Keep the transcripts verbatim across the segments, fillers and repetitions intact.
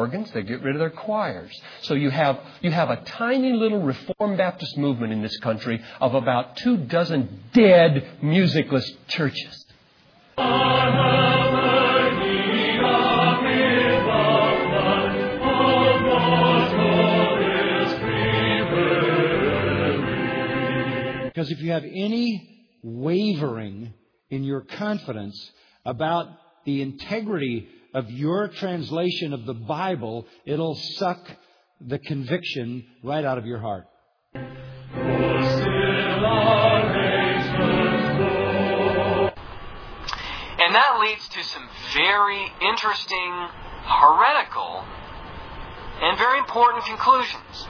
organs. They get rid of their choirs. So you have you have a tiny little Reformed Baptist movement in this country of about two dozen dead musicless churches. Because if you have any wavering in your confidence about the integrity of your translation of the Bible, it'll suck the conviction right out of your heart. And that leads to some very interesting, heretical, and very important conclusions.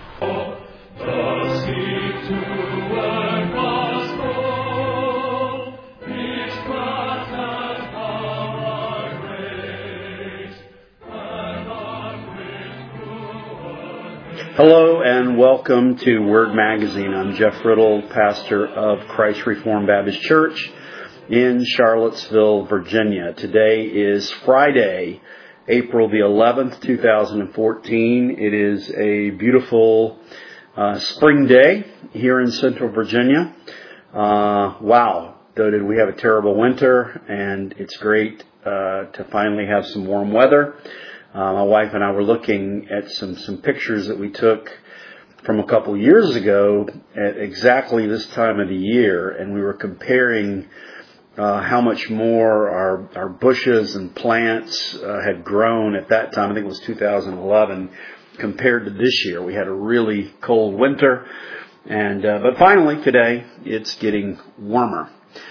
Hello and welcome to Word Magazine. I'm Jeff Riddle, pastor of Christ Reformed Baptist Church in Charlottesville, Virginia. Today is Friday, April the eleventh, two thousand fourteen. It is a beautiful uh, spring day here in Central Virginia. Uh, wow, though did we have a terrible winter, and it's great uh, to finally have some warm weather. Uh, my wife and I were looking at some, some pictures that we took from a couple years ago at exactly this time of the year, and we were comparing uh, how much more our, our bushes and plants uh, had grown at that time. I think it was two thousand eleven compared to this year. We had a really cold winter, and uh, but finally today it's getting warmer.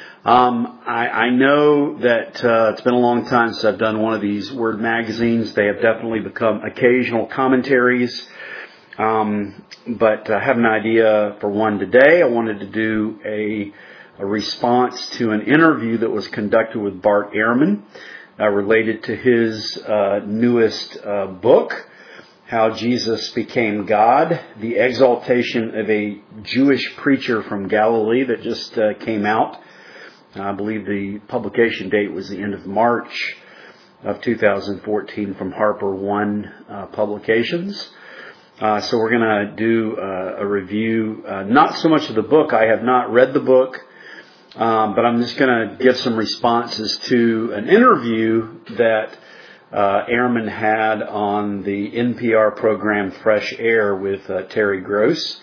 Um, I, I know that uh, it's been a long time since I've done one of these Word magazines. They have definitely become occasional commentaries, um, but I have an idea for one today. I wanted to do a, a response to an interview that was conducted with Bart Ehrman uh, related to his uh, newest uh, book, How Jesus Became God, the exaltation of a Jewish preacher from Galilee, that just uh, came out. I believe the publication date was the end of March of two thousand fourteen from Harper One uh, Publications. Uh, so we're going to do uh, a review, uh, not so much of the book. I have not read the book, um, but I'm just going to give some responses to an interview that uh, Ehrman had on the N P R program Fresh Air with uh, Terry Gross.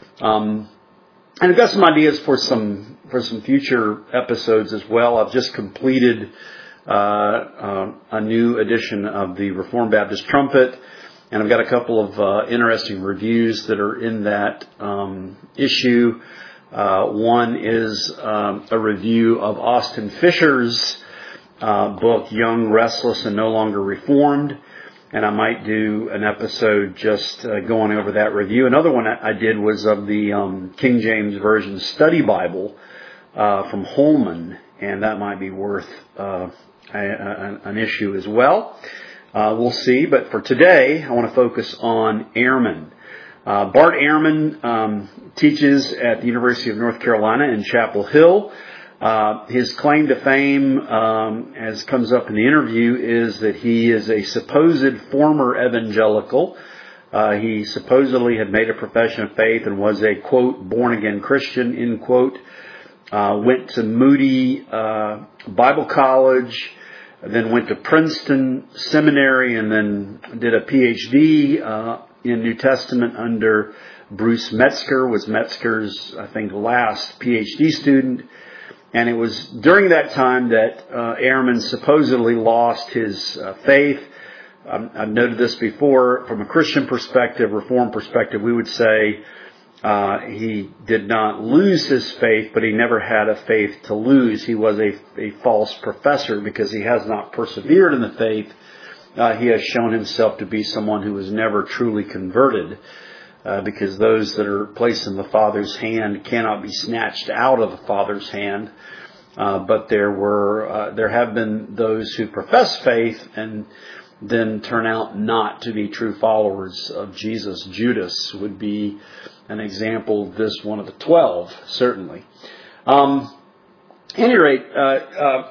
Um, and I've got some ideas for some for some future episodes as well. I've just completed uh, uh, a new edition of the Reformed Baptist Trumpet, and I've got a couple of uh, interesting reviews that are in that um, issue. Uh, one is um, a review of Austin Fisher's uh, book, Young, Restless, and No Longer Reformed. And I might do an episode just uh, going over that review. Another one I did was of the um, King James Version Study Bible uh, from Holman, and that might be worth uh, a, a, an issue as well. Uh, we'll see. But for today, I want to focus on Ehrman. Uh, Bart Ehrman um, teaches at the University of North Carolina in Chapel Hill. Uh, his claim to fame, um, as comes up in the interview, is that he is a supposed former evangelical. Uh, he supposedly had made a profession of faith and was a, quote, born-again Christian, end quote. Uh, went to Moody uh, Bible College, then went to Princeton Seminary, and then did a P H D uh, in New Testament under Bruce Metzger, was Metzger's, I think, last P H D student. And it was during that time that uh, Ehrman supposedly lost his uh, faith. Um, I've noted this before. From a Christian perspective, Reformed perspective, we would say uh, he did not lose his faith, but he never had a faith to lose. He was a, a false professor because he has not persevered in the faith. Uh, he has shown himself to be someone who was never truly converted. Uh, because those that are placed in the Father's hand cannot be snatched out of the Father's hand. Uh, but there were, uh, there have been those who profess faith and then turn out not to be true followers of Jesus. Judas would be an example of this, one of the twelve, certainly. Um, at any rate, uh, uh,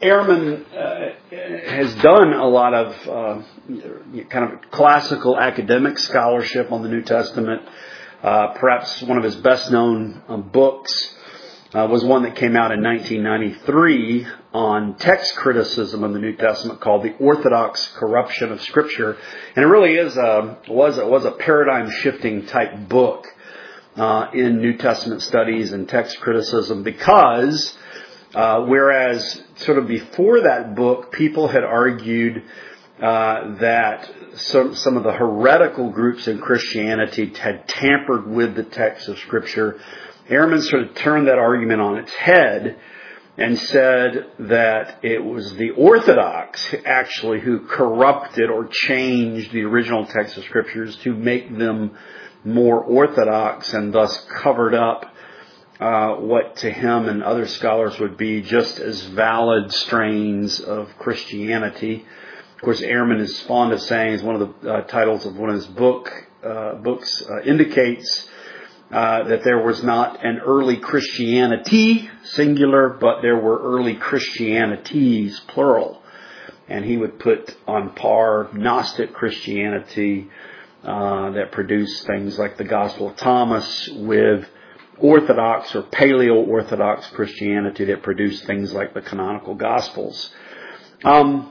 Ehrman uh, has done a lot of uh, kind of classical academic scholarship on the New Testament. Uh, perhaps one of his best-known uh, books uh, was one that came out in nineteen ninety-three on text criticism of the New Testament called "The Orthodox Corruption of Scripture," and it really is a was a, was a paradigm-shifting type book uh, in New Testament studies and text criticism because. Uh, whereas sort of before that book, people had argued uh, that some, some of the heretical groups in Christianity had tampered with the text of Scripture. Ehrman sort of turned that argument on its head and said that it was the Orthodox actually who corrupted or changed the original text of Scriptures to make them more orthodox and thus covered up Uh, what to him and other scholars would be just as valid strains of Christianity. Of course, Ehrman is fond of saying, as one of the uh, titles of one of his book uh, books uh, indicates, uh, that there was not an early Christianity, singular, but there were early Christianities, plural. And he would put on par Gnostic Christianity uh, that produced things like the Gospel of Thomas with Orthodox or Paleo-Orthodox Christianity that produced things like the canonical Gospels. Um,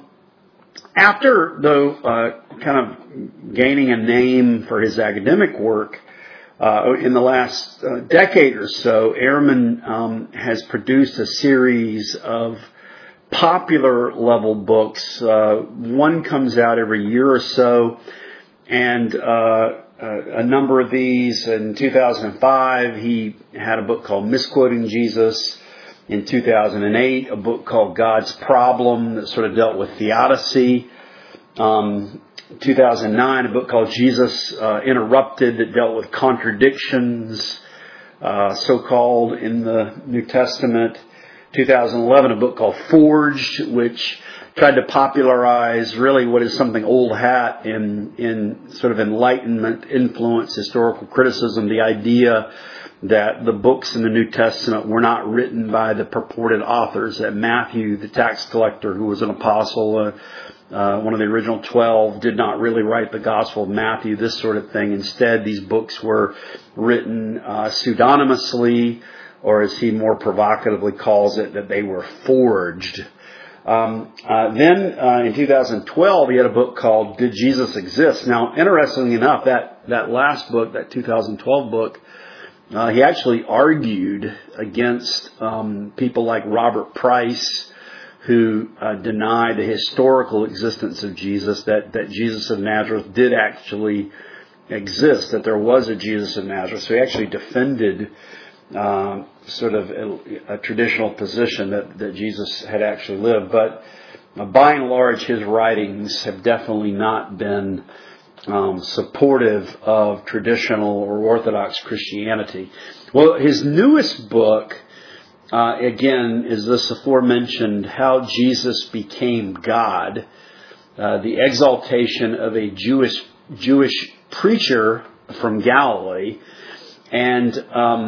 after, though, uh, kind of gaining a name for his academic work, uh, in the last uh, decade or so, Ehrman um, has produced a series of popular level books. Uh, one comes out every year or so, and uh, Uh, a number of these. In two thousand five, he had a book called Misquoting Jesus. In two thousand eight, a book called God's Problem that sort of dealt with theodicy. Um, two thousand nine, a book called Jesus uh, Interrupted that dealt with contradictions, uh, so-called, in the New Testament. two thousand eleven, a book called Forged, which tried to popularize really what is something old hat in in sort of Enlightenment influence, historical criticism, the idea that the books in the New Testament were not written by the purported authors, that Matthew, the tax collector, who was an apostle, uh, uh, one of the original twelve, did not really write the Gospel of Matthew, this sort of thing. Instead, these books were written uh, pseudonymously, or as he more provocatively calls it, that they were forged. Um, uh, then uh, in two thousand twelve, he had a book called Did Jesus Exist? Now, interestingly enough, that, that last book, that two thousand twelve book, uh, he actually argued against um, people like Robert Price, who uh, deny the historical existence of Jesus, that, that Jesus of Nazareth did actually exist, that there was a Jesus of Nazareth. So he actually defended Uh, sort of a, a traditional position that, that Jesus had actually lived. But uh, by and large, his writings have definitely not been um, supportive of traditional or Orthodox Christianity. Well, his newest book, uh, again, is this aforementioned How Jesus Became God, uh, the exaltation of a Jewish Jewish preacher from Galilee. And um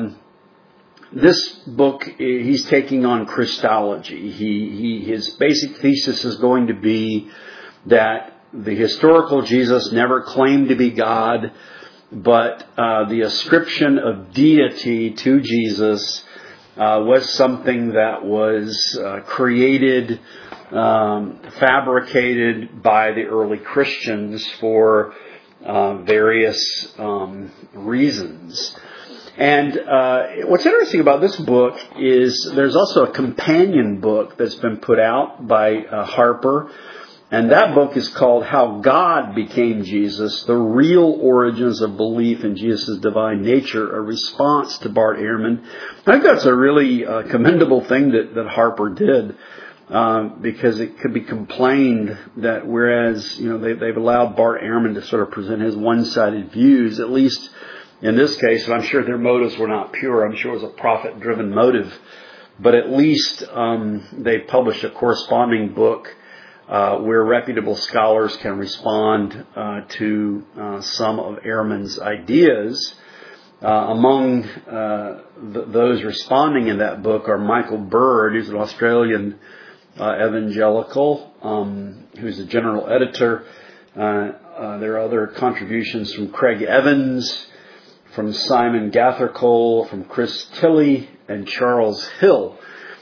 This book, he's taking on Christology. He, he, his basic thesis is going to be that the historical Jesus never claimed to be God, but uh, the ascription of deity to Jesus uh, was something that was uh, created, um, fabricated by the early Christians for uh, various um, reasons. And uh, what's interesting about this book is there's also a companion book that's been put out by uh, Harper. And that book is called How God Became Jesus, The Real Origins of Belief in Jesus' Divine Nature, a response to Bart Ehrman. I think that's a really uh, commendable thing that, that Harper did. Uh, because it could be complained that whereas, you know, they, they've allowed Bart Ehrman to sort of present his one-sided views, at least in this case, and I'm sure their motives were not pure. I'm sure it was a profit-driven motive. But at least um, they published a corresponding book uh, where reputable scholars can respond uh, to uh, some of Ehrman's ideas. Uh, among uh, th- those responding in that book are Michael Bird, who's an Australian uh, Evangelical, um, who's the general editor. Uh, uh, there are other contributions from Craig Evans, from Simon Gathercole, from Chris Tilley, and Charles Hill.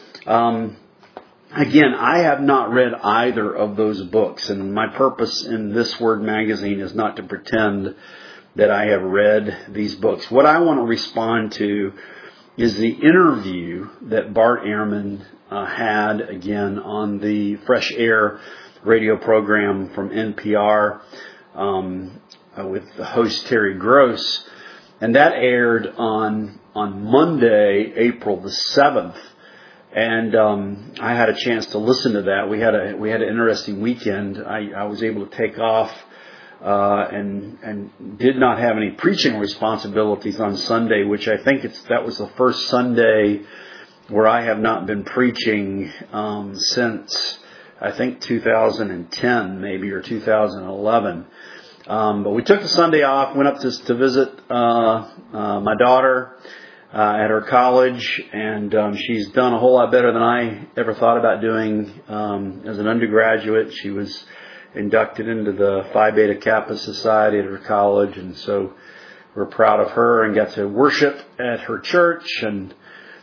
Um, again, I have not read either of those books, and my purpose in this Word magazine is not to pretend that I have read these books. What I want to respond to is the interview that Bart Ehrman uh, had, again, on the Fresh Air radio program from N P R um, uh, with the host Terry Gross. And that aired on on Monday, April the seventh. And um, I had a chance to listen to that. We had a we had an interesting weekend. I, I was able to take off uh, and and did not have any preaching responsibilities on Sunday, which I think it's that was the first Sunday where I have not been preaching um, since I think two thousand ten, maybe, or two thousand eleven. Um, but we took the Sunday off, went up to, to visit uh, uh, my daughter uh, at her college, and um, she's done a whole lot better than I ever thought about doing um, as an undergraduate. She was inducted into the Phi Beta Kappa Society at her college, and so we're proud of her and got to worship at her church and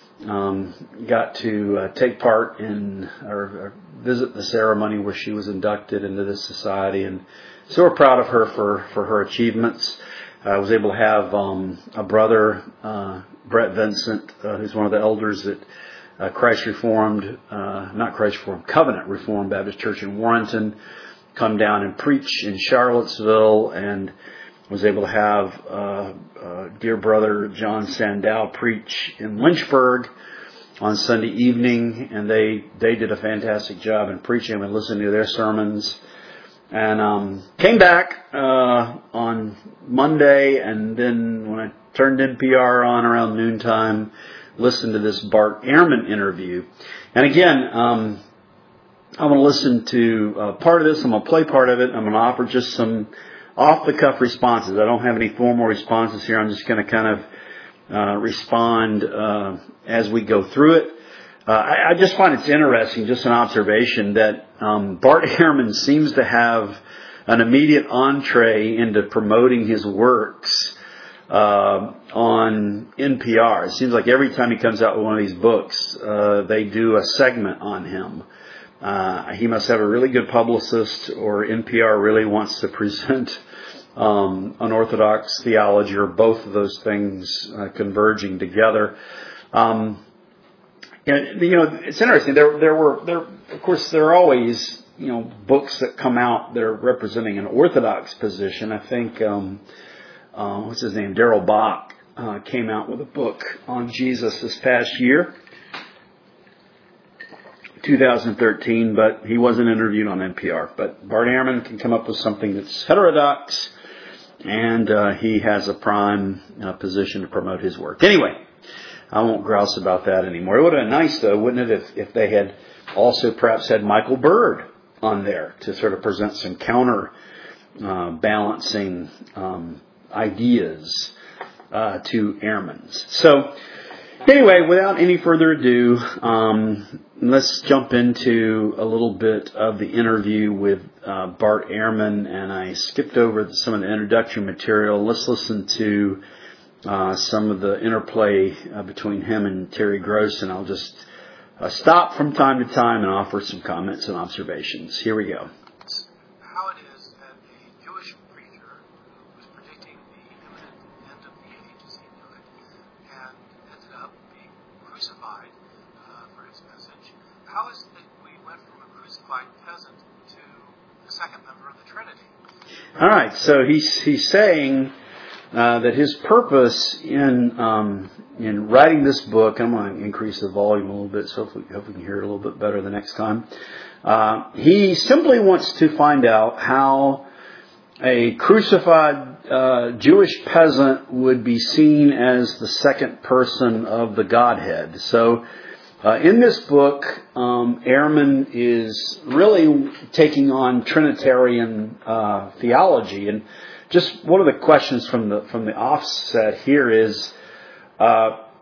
um, got to uh, take part in or, or visit the ceremony where she was inducted into this society, and so we're proud of her for, for her achievements. I was able to have um, a brother, uh, Brett Vincent, uh, who's one of the elders at uh, Christ Reformed, uh, not Christ Reformed, Covenant Reformed Baptist Church in Warrenton, come down and preach in Charlottesville, and was able to have uh, uh, dear brother John Sandow preach in Lynchburg on Sunday evening, and they, they did a fantastic job in preaching and listening to their sermons. And um, came back uh, on Monday, and then when I turned N P R on around noontime, listened to this Bart Ehrman interview. And again, um, I'm going to listen to uh, part of this. I'm going to play part of it. I'm going to offer just some off-the-cuff responses. I don't have any formal responses here. I'm just going to kind of uh, respond uh, as we go through it. Uh, I, I just find it's interesting, just an observation, that um, Bart Ehrman seems to have an immediate entree into promoting his works uh, on N P R. It seems like every time he comes out with one of these books, uh, they do a segment on him. Uh, he must have a really good publicist, or N P R really wants to present um, unorthodox theology, or both of those things uh, converging together. Um, And, you know, it's interesting. There, there were, there, of course, there are always, you know, books that come out that are representing an orthodox position. I think, um, uh, what's his name? Darrell Bock uh, came out with a book on Jesus this past year, two thousand thirteen, but he wasn't interviewed on N P R. But Bart Ehrman can come up with something that's heterodox, and uh, he has a prime uh, position to promote his work. Anyway, I won't grouse about that anymore. It would have been nice, though, wouldn't it, if, if they had also perhaps had Michael Bird on there to sort of present some counter uh, balancing um, ideas uh, to Ehrman's. So, anyway, without any further ado, um, let's jump into a little bit of the interview with uh, Bart Ehrman, and I skipped over some of the introductory material. Let's listen to Uh, some of the interplay uh, between him and Terry Gross, and I'll just uh, stop from time to time and offer some comments and observations. Here we go. How it is that a Jewish preacher who was predicting the imminent end of the age, as he knew it, and ended up being crucified uh, for his message. How is it that we went from a crucified peasant to the second member of the Trinity? All right, so he's he's saying Uh, that his purpose in um, in writing this book, I'm going to increase the volume a little bit so if we, hope we can hear it a little bit better the next time. Uh, he simply wants to find out how a crucified uh, Jewish peasant would be seen as the second person of the Godhead. So uh, in this book, um, Ehrman is really taking on Trinitarian uh, theology. And just one of the questions from the from the offset here is, uh, you know,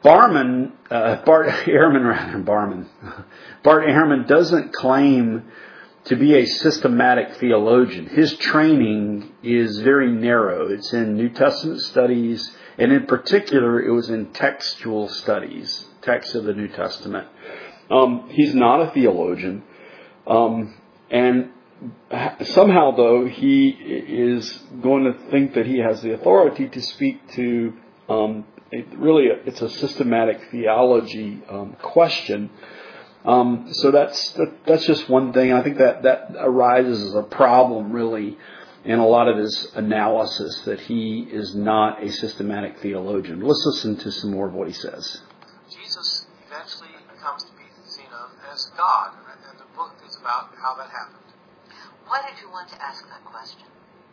Barman, uh, Bart Ehrman, rather, Barman, Bart Ehrman doesn't claim to be a systematic theologian. His training is very narrow. It's in New Testament studies, and in particular, it was in textual studies, texts of the New Testament. Um, he's not a theologian, um, and somehow, though, he is going to think that he has the authority to speak to um, it really, it's a systematic theology um, question. Um, so that's that, that's just one thing. I think that that arises as a problem, really, in a lot of his analysis, that he is not a systematic theologian. Let's listen to some more of what he says. Jesus eventually comes to be seen of as God, and the book is about how that happened. Why did you want to ask that question?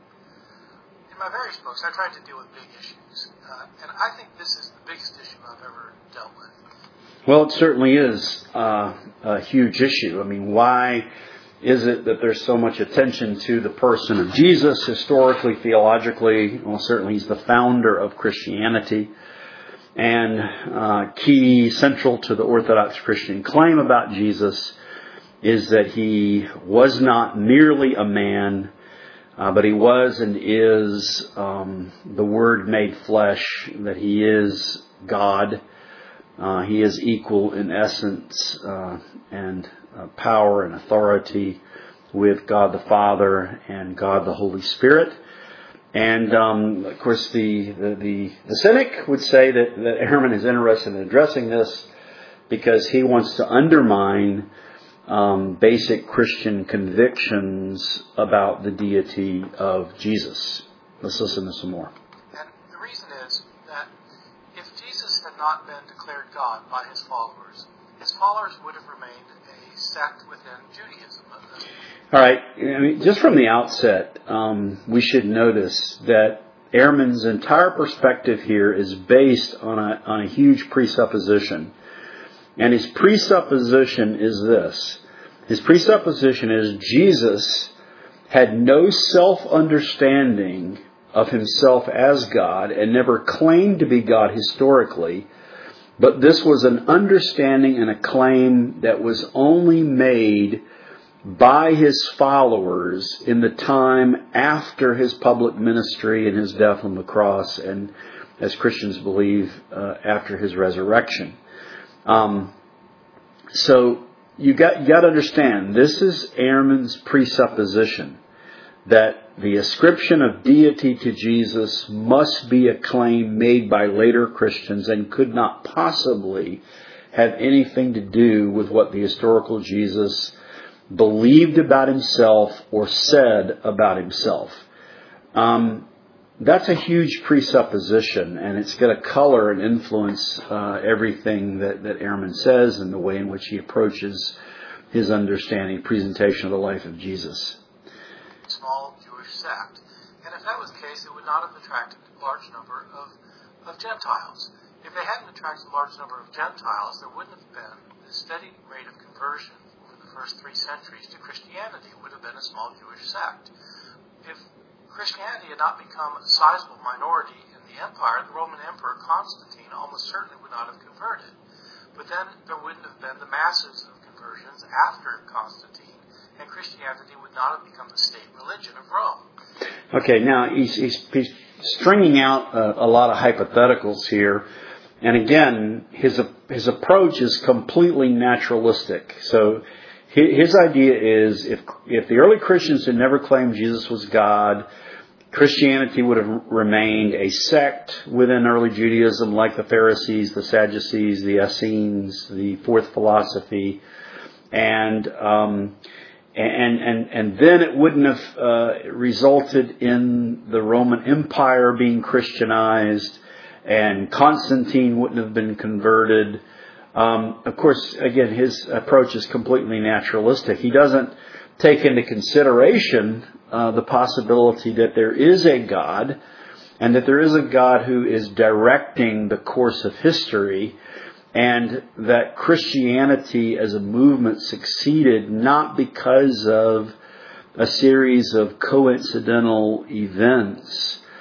In my various books, I tried to deal with big issues, uh, and I think this is the biggest issue I've ever dealt with. Well, it certainly is uh, a huge issue. I mean, why is it that there's so much attention to the person of Jesus, historically, theologically? Well, certainly he's the founder of Christianity, and uh, key, central to the Orthodox Christian claim about Jesus is that he was not merely a man, uh, but he was and is um, the Word made flesh, that he is God. Uh, he is equal in essence uh, and uh, power and authority with God the Father and God the Holy Spirit. And um, of course, the, the the the cynic would say that, that Ehrman is interested in addressing this because he wants to undermine um, basic Christian convictions about the deity of Jesus. Let's listen to some more. And the reason is that if Jesus had not been declared God by his followers, his followers would have remained a sect within Judaism. All right. I mean, just from the outset, um, we should notice that Ehrman's entire perspective here is based on a on a huge presupposition. And his presupposition is this. His presupposition is Jesus had no self-understanding of himself as God and never claimed to be God historically, but this was an understanding and a claim that was only made by his followers in the time after his public ministry and his death on the cross, and as Christians believe, uh, after his resurrection. Um, so you got you got to understand, this is Ehrman's presupposition that the ascription of deity to Jesus must be a claim made by later Christians and could not possibly have anything to do with what the historical Jesus believed about himself or said about himself. Um, that's a huge presupposition, and it's going to color and influence uh, everything that, that Ehrman says and the way in which he approaches his understanding, presentation of the life of Jesus. Small Jewish sect. And if that was the case, it would not have attracted a large number of, of Gentiles. If they hadn't attracted a large number of Gentiles, there wouldn't have been the steady rate of conversion first three centuries to Christianity. Would have been a small Jewish sect. If Christianity had not become a sizable minority in the empire, the Roman Emperor Constantine almost certainly would not have converted. But then there wouldn't have been the masses of conversions after Constantine, and Christianity would not have become the state religion of Rome. Okay, now he's, he's, he's stringing out a, a lot of hypotheticals here. And again, his his approach is completely naturalistic. So his idea is if if the early Christians had never claimed Jesus was God, Christianity would have remained a sect within early Judaism, like the Pharisees, the Sadducees, the Essenes, the fourth philosophy, and um, and and and then it wouldn't have uh, resulted in the Roman Empire being Christianized, and Constantine wouldn't have been converted. Um, of course, again, his approach is completely naturalistic. He doesn't take into consideration uh, the possibility that there is a God, and that there is a God who is directing the course of history, and that Christianity as a movement succeeded not because of a series of coincidental events,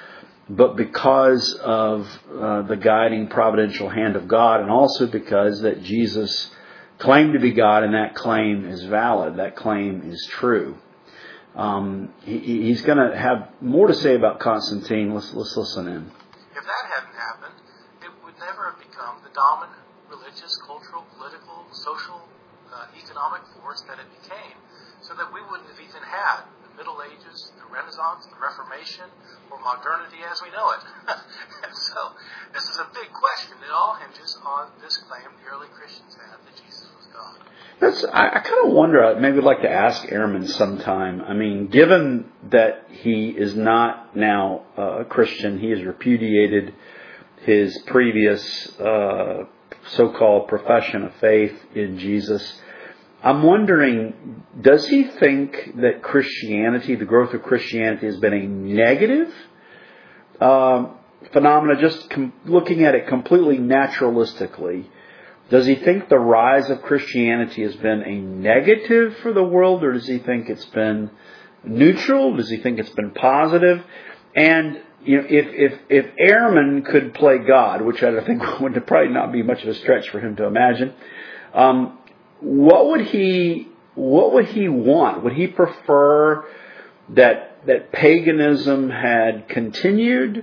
but because of uh, the guiding providential hand of God, and also because that Jesus claimed to be God, and that claim is valid, that claim is true. Um, he, he's going to have more to say about Constantine. Let's, let's listen in. If that hadn't happened, it would never have become the dominant religious, cultural, political, social, uh, economic force that it became, so that we wouldn't have even had the Middle Ages, the Renaissance, the Reformation, or modernity as we know it. And so this is a big question. It all hinges on this claim the early Christians had that Jesus was God. That's, I, I kind of wonder, maybe I'd like to ask Ehrman sometime. I mean, given that he is not now uh, a Christian, he has repudiated his previous uh, so-called profession of faith in Jesus. I'm wondering, does he think that Christianity, the growth of Christianity, has been a negative uh, phenomena, just com- looking at it completely naturalistically? Does he think the rise of Christianity has been a negative for the world, or does he think it's been neutral? Does he think it's been positive? And you know, if if if Ehrman could play God, which I think would probably not be much of a stretch for him to imagine, um, what would he what would he want? Would he prefer that that paganism had continued,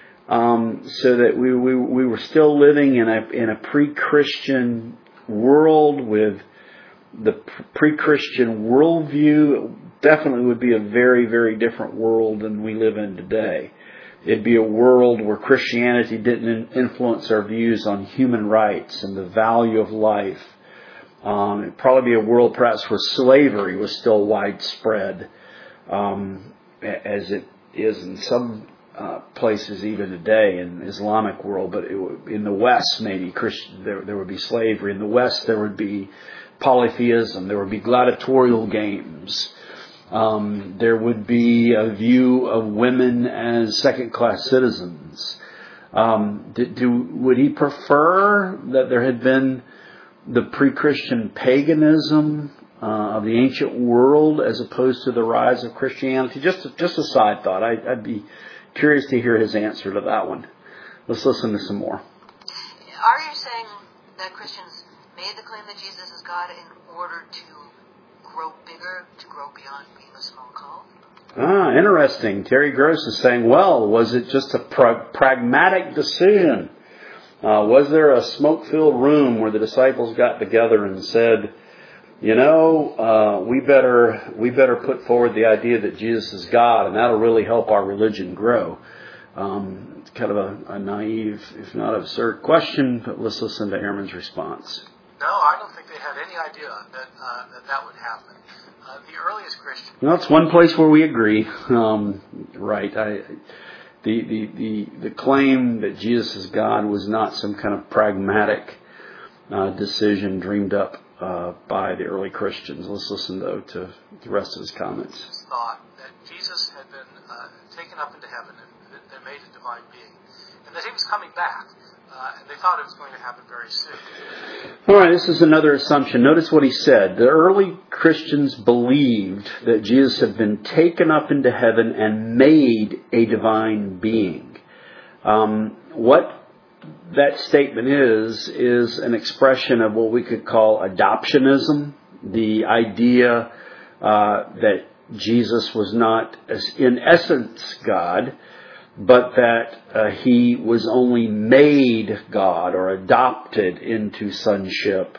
um, so that we, we we were still living in a in a pre-Christian world with the pre-Christian worldview? It definitely would be a very, very different world than we live in today. It'd be a world where Christianity didn't influence our views on human rights and the value of life. Um, it'd probably be a world perhaps where slavery was still widespread, um, as it is in some uh, places even today in the Islamic world. But it would, in the West, maybe Christian, there, there would be slavery. In the West, there would be polytheism. There would be gladiatorial games. Um, there would be a view of women as second-class citizens. Um, do, do, would he prefer that there had been the pre-Christian paganism uh, of the ancient world as opposed to the rise of Christianity? Just a, just a side thought. I, I'd be curious to hear his answer to that one. Let's listen to some more. Are you saying that Christians made the claim that Jesus is God in order to grow bigger, to grow beyond being a small cult? Ah, interesting. Terry Gross is saying, well, was it just a pra- pragmatic decision? Uh, was there a smoke-filled room where the disciples got together and said, you know, uh, we better we better put forward the idea that Jesus is God, and that'll really help our religion grow? Um, it's kind of a, a naive, if not absurd question, but let's listen to Ehrman's response. No, I don't think they had any idea that uh, that, that would happen. Uh, the earliest Christians... Well, that's one place where we agree. Um, right. I, the, the, the, the claim that Jesus is God was not some kind of pragmatic uh, decision dreamed up uh, by the early Christians. Let's listen, though, to the rest of his comments. Thought that Jesus had been uh, taken up into heaven and, and made a divine being, and that he was coming back. Uh, and they thought it was going to happen very soon. All right, this is another assumption. Notice what he said. The early Christians believed that Jesus had been taken up into heaven and made a divine being. Um, what that statement is, is an expression of what we could call adoptionism. The idea uh, that Jesus was not, in essence, God, but that uh, he was only made God or adopted into sonship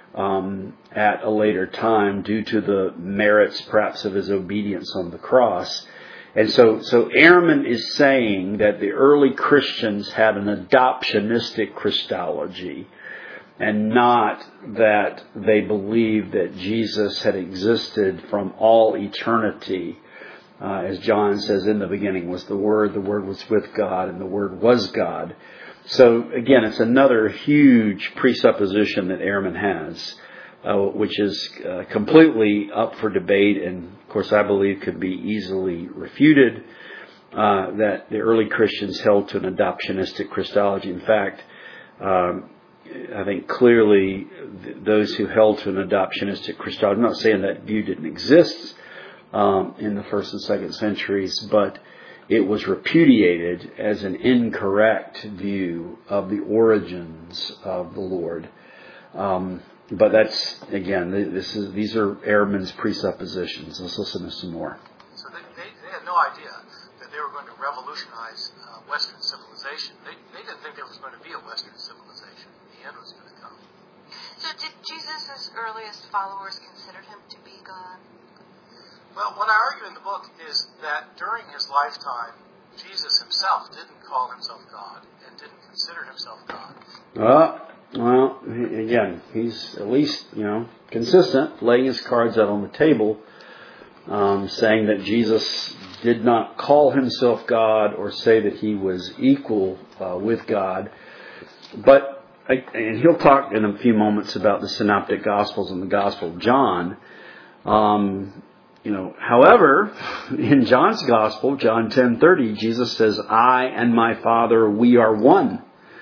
um, at a later time due to the merits, perhaps, of his obedience on the cross. And so, so Ehrman is saying that the early Christians had an adoptionistic Christology, and not that they believed that Jesus had existed from all eternity. Uh, as John says, in the beginning was the Word, the Word was with God, and the Word was God. So, again, it's another huge presupposition that Ehrman has, uh, which is uh, completely up for debate, and, of course, I believe could be easily refuted, uh, that the early Christians held to an adoptionistic Christology. In fact, um, I think clearly th- those who held to an adoptionistic Christology, I'm not saying that view didn't exist, Um, in the first and second centuries, but it was repudiated as an incorrect view of the origins of the Lord. Um, but that's, again, this is these are Ehrman's presuppositions. Let's listen to some more. So they, they, they had no idea that they were going to revolutionize uh, Western civilization. They, they didn't think there was going to be a Western civilization. The end was going to come. So did Jesus' earliest followers consider him to be God? Well, what I argue in the book is that during his lifetime, Jesus himself didn't call himself God and didn't consider himself God. Uh, well, again, he's at least, you know, consistent, laying his cards out on the table, um, saying that Jesus did not call himself God or say that he was equal uh, with God. But, and he'll talk in a few moments about the Synoptic Gospels and the Gospel of John. Um, you know, however, in John's Gospel, John ten thirty, Jesus says, "I and my Father, we are one."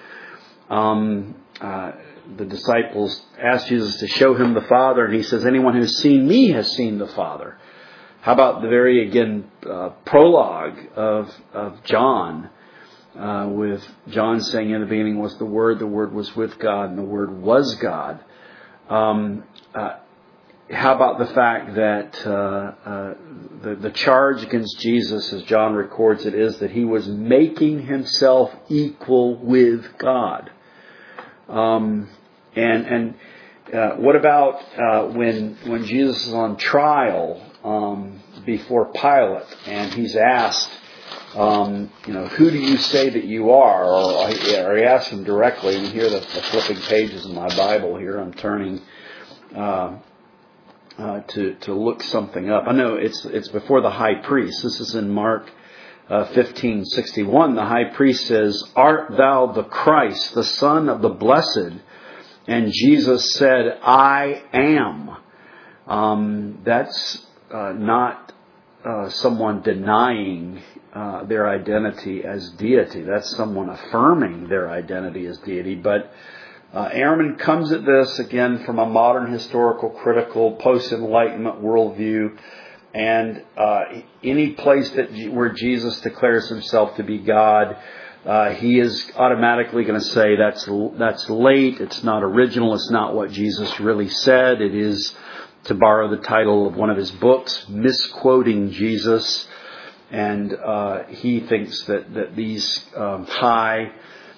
Um, uh, the disciples asked Jesus to show him the Father, and he says, "Anyone who's seen me has seen the Father." How about the very, again, uh, prologue of of John, uh, with John saying, "In the beginning was the Word, the Word was with God, and the Word was God." Um, uh, how about the fact that uh, uh, the, the charge against Jesus, as John records it, is that he was making himself equal with God. Um, and and uh, what about uh, when when Jesus is on trial um, before Pilate, and he's asked, um, you know, who do you say that you are? Or, or he asks him directly. And here, the, the flipping pages in my Bible here, I'm turning uh, uh, to to look something up. I know it's it's before the high priest. This is in Mark Uh, fifteen sixty-one, the high priest says, "Art thou the Christ, the Son of the Blessed?" And Jesus said, "I am." Um, that's uh, not uh, someone denying uh, their identity as deity. That's someone affirming their identity as deity. But uh, Ehrman comes at this, again, from a modern historical, critical, post-Enlightenment worldview. And uh, any place that where Jesus declares himself to be God, uh, he is automatically going to say that's that's late. It's not original. It's not what Jesus really said. It is, to borrow the title of one of his books, misquoting Jesus. And uh, he thinks that that these um, high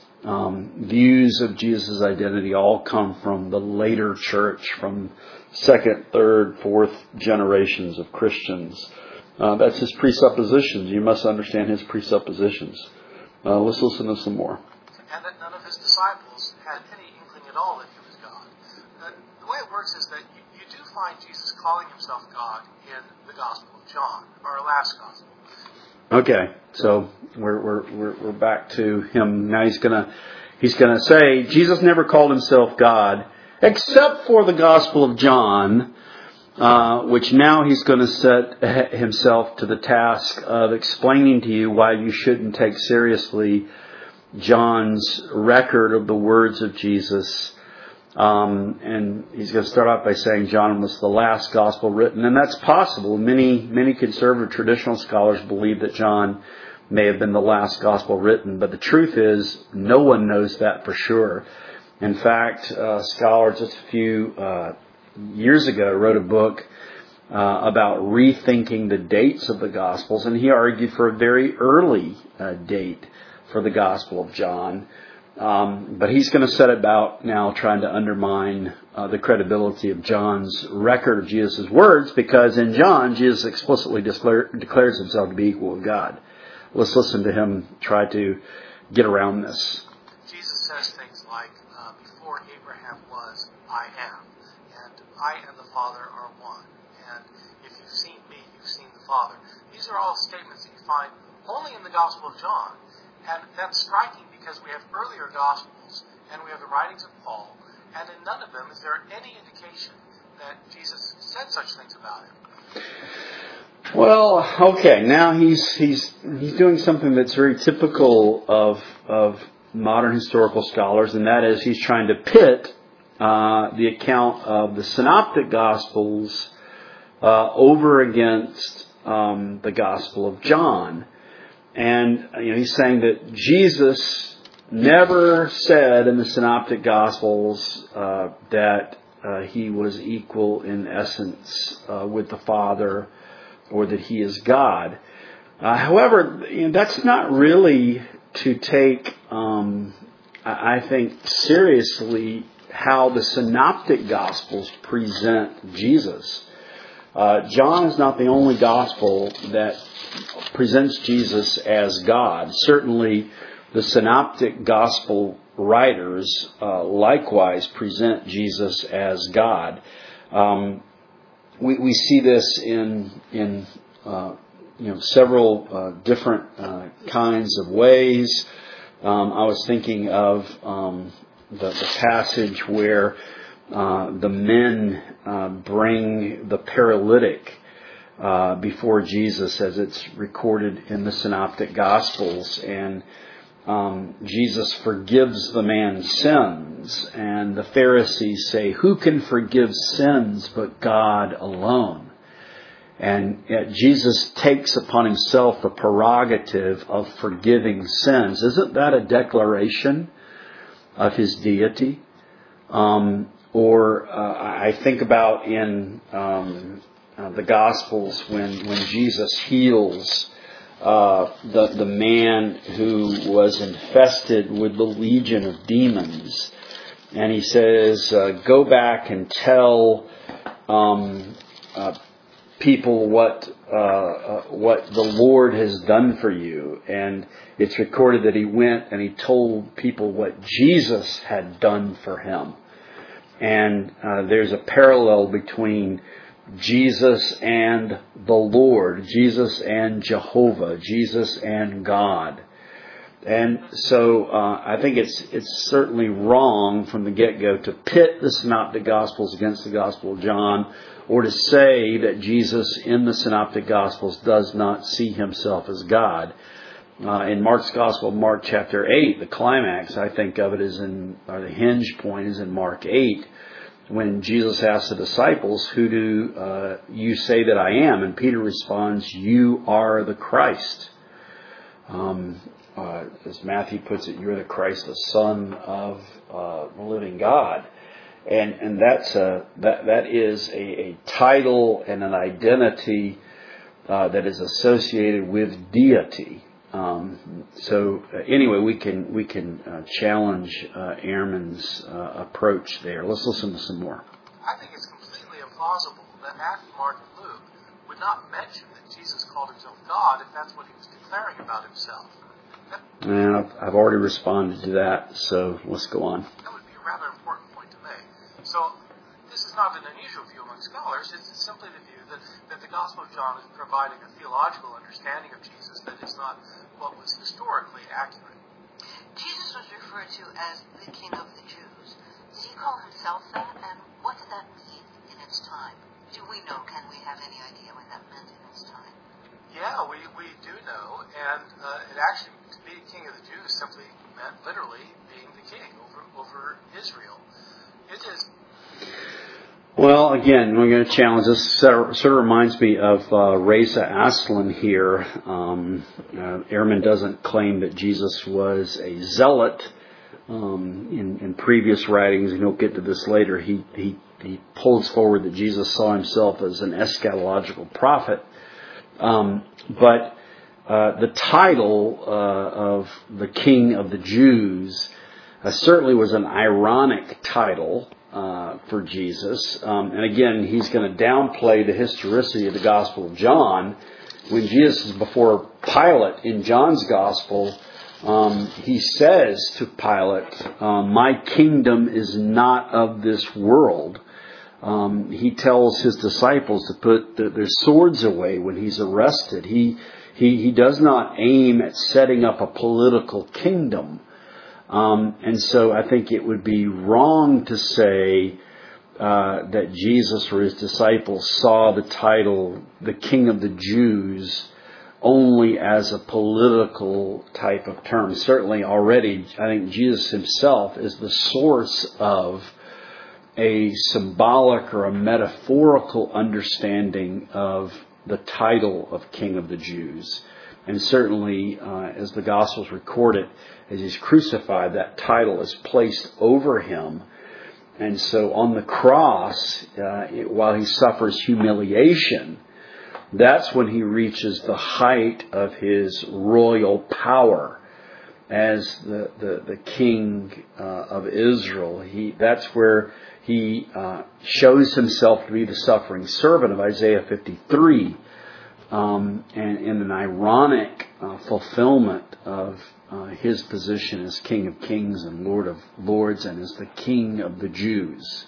um, views of Jesus' identity all come from the later church, from second, third, fourth generations of Christians. Uh, that's his presuppositions. You must understand his presuppositions. Uh, let's listen to some more. And that none of his disciples had any inkling at all that he was God. Uh, the way it works is that you, you do find Jesus calling himself God in the Gospel of John, our last Gospel. Okay, so we're we're we're, we're back to him now. He's gonna he's gonna say Jesus never called himself God, except for the Gospel of John, uh, which now he's going to set himself to the task of explaining to you why you shouldn't take seriously John's record of the words of Jesus. Um, and he's going to start off by saying John was the last gospel written, and that's possible. Many, many conservative traditional scholars believe that John may have been the last gospel written, but the truth is no one knows that for sure. In fact, uh, scholars just a few uh, years ago wrote a book uh, about rethinking the dates of the Gospels, and he argued for a very early uh, date for the Gospel of John. Um, but he's going to set about now trying to undermine uh, the credibility of John's record of Jesus' words, because in John, Jesus explicitly declare, declares himself to be equal with God. Let's listen to him try to get around this. Jesus says things like, uh, before Abraham was, I am. And I and the Father are one. And if you've seen me, you've seen the Father. These are all statements that you find only in the Gospel of John. And that's striking because we have earlier Gospels and we have the writings of Paul. And in none of them is there any indication that Jesus said such things about him. Well, okay, now he's he's he's doing something that's very typical of of modern historical scholars, and that is he's trying to pit uh, the account of the Synoptic Gospels uh, over against um, the Gospel of John. and you know, he's saying that Jesus never said in the Synoptic Gospels uh, that uh, he was equal in essence uh, with the Father, or that he is God. Uh, however, you know, that's not really to take, um, I think, seriously how the Synoptic Gospels present Jesus. Uh, John is not the only Gospel that presents Jesus as God. Certainly, the Synoptic Gospel writers uh, likewise present Jesus as God. Um, we, we see this in in uh, you know several uh, different uh, kinds of ways. Um, I was thinking of um, the, the passage where uh, the men uh, bring the paralytic uh, before Jesus, as it's recorded in the Synoptic Gospels, and um, Jesus forgives the man's sins, and the Pharisees say, "Who can forgive sins but God alone?" And yet Jesus takes upon himself the prerogative of forgiving sins. Isn't that a declaration of his deity? Um, or uh, I think about in um, uh, the Gospels when, when Jesus heals uh, the, the man who was infested with the legion of demons. And he says, uh, go back and tell um, uh, people what uh, uh, what the Lord has done for you. And it's recorded that he went and he told people what Jesus had done for him. And uh, there's a parallel between Jesus and the Lord, Jesus and Jehovah, Jesus and God. And so uh, I think it's it's certainly wrong from the get-go to pit the Synoptic Gospels against the Gospel of John, or to say that Jesus in the Synoptic Gospels does not see himself as God. Uh, in Mark's Gospel, Mark chapter eight, the climax, I think of it is in, or the hinge point is in Mark eight, when Jesus asks the disciples, "Who do uh, you say that I am?" And Peter responds, "You are the Christ." Um, uh, as Matthew puts it, "You're the Christ, the Son of uh, the living God." And and that's a, that that is a, a title and an identity uh, that is associated with deity. Um, so uh, anyway, we can we can uh, challenge uh, Ehrman's uh, approach there. Let's listen to some more. I think it's completely implausible that Matthew, Mark, and Luke would not mention that Jesus called himself God if that's what he was declaring about himself. And I've, I've already responded to that, so let's go on. That would be a rather important point to make. So this is not an unusual view among scholars. It's simply the view that, that the Gospel of John is providing a theological understanding of Jesus that is not what was historically accurate. Jesus was referred to as the King of the Jews. Did he call himself that? And what did that mean in its time? Do we know? Can we have any idea what that meant in its time? Yeah, we, we do know. And uh, it actually, to be King of the Jews simply meant literally being the king over, over Israel. It is. Well, again, we're going to challenge this. Sort of reminds me of uh, Reza Aslan here. Um, uh, Ehrman doesn't claim that Jesus was a zealot. Um, in, in previous writings, and he'll get to this later, he, he, he pulls forward that Jesus saw himself as an eschatological prophet. Um, but uh, the title uh, of the King of the Jews uh, certainly was an ironic title uh, for Jesus. Um, and again, he's going to downplay the historicity of the Gospel of John. When Jesus is before Pilate in John's Gospel, um, he says to Pilate, um, "My kingdom is not of this world." Um, he tells his disciples to put the, their swords away when he's arrested. He, he, he does not aim at setting up a political kingdom. Um, and so I think it would be wrong to say uh, that Jesus or his disciples saw the title, the King of the Jews, only as a political type of term. Certainly already, I think Jesus himself is the source of a symbolic or a metaphorical understanding of the title of King of the Jews. And certainly, uh, as the Gospels record it, as he's crucified, that title is placed over him. And so on the cross, uh, it, while he suffers humiliation, that's when he reaches the height of his royal power as the, the, the king uh, of Israel. He, that's where he uh, shows himself to be the suffering servant of Isaiah fifty-three. Um, and in an ironic uh, fulfillment of uh, his position as King of Kings and Lord of Lords and as the King of the Jews.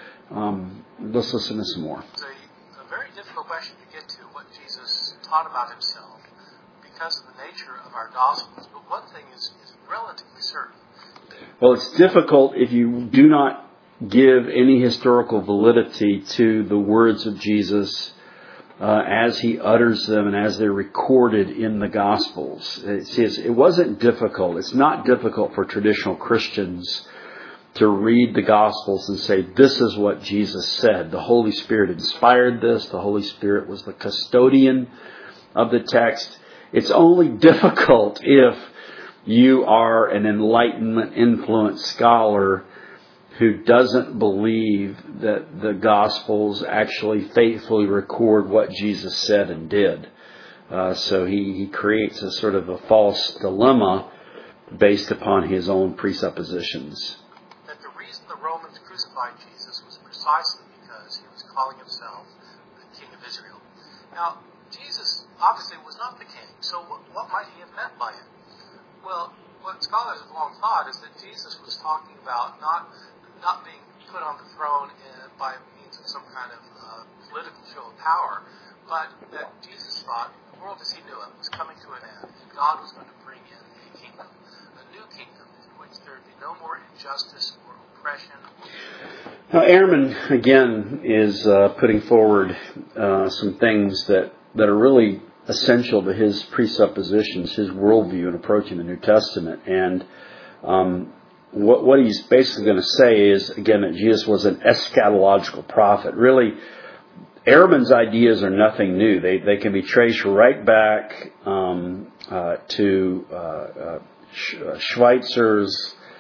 Um, let's listen to some more. It's a, a very difficult question to get to, what Jesus taught about himself, because of the nature of our Gospels. But one thing is, is relatively certain. Well, it's difficult if you do not give any historical validity to the words of Jesus Uh, as he utters them and as they're recorded in the Gospels. It says it wasn't difficult. It's not difficult for traditional Christians to read the Gospels and say, this is what Jesus said. The Holy Spirit inspired this. The Holy Spirit was the custodian of the text. It's only difficult if you are an Enlightenment influenced scholar who doesn't believe that the Gospels actually faithfully record what Jesus said and did. Uh, so he, he creates a sort of a false dilemma based upon his own presuppositions. That the reason the Romans crucified Jesus was precisely because he was calling himself the King of Israel. Now, Jesus obviously was not the king, so what, what might he have meant by it? Well, what scholars have long thought is that Jesus was talking about not not being put on the throne in, by means of some kind of uh, political show of power, but that Jesus thought the world as he knew it was coming to an end, and God was going to bring in a kingdom, a new kingdom, in which there would be no more injustice or oppression. Now, Ehrman, again, is uh, putting forward uh, some things that, that are really essential to his presuppositions, his worldview in approaching the New Testament. And um, What, what he's basically going to say is, again, that Jesus was an eschatological prophet. Really, Ehrman's ideas are nothing new. They they can be traced right back um, uh, to uh, uh, Schweitzer's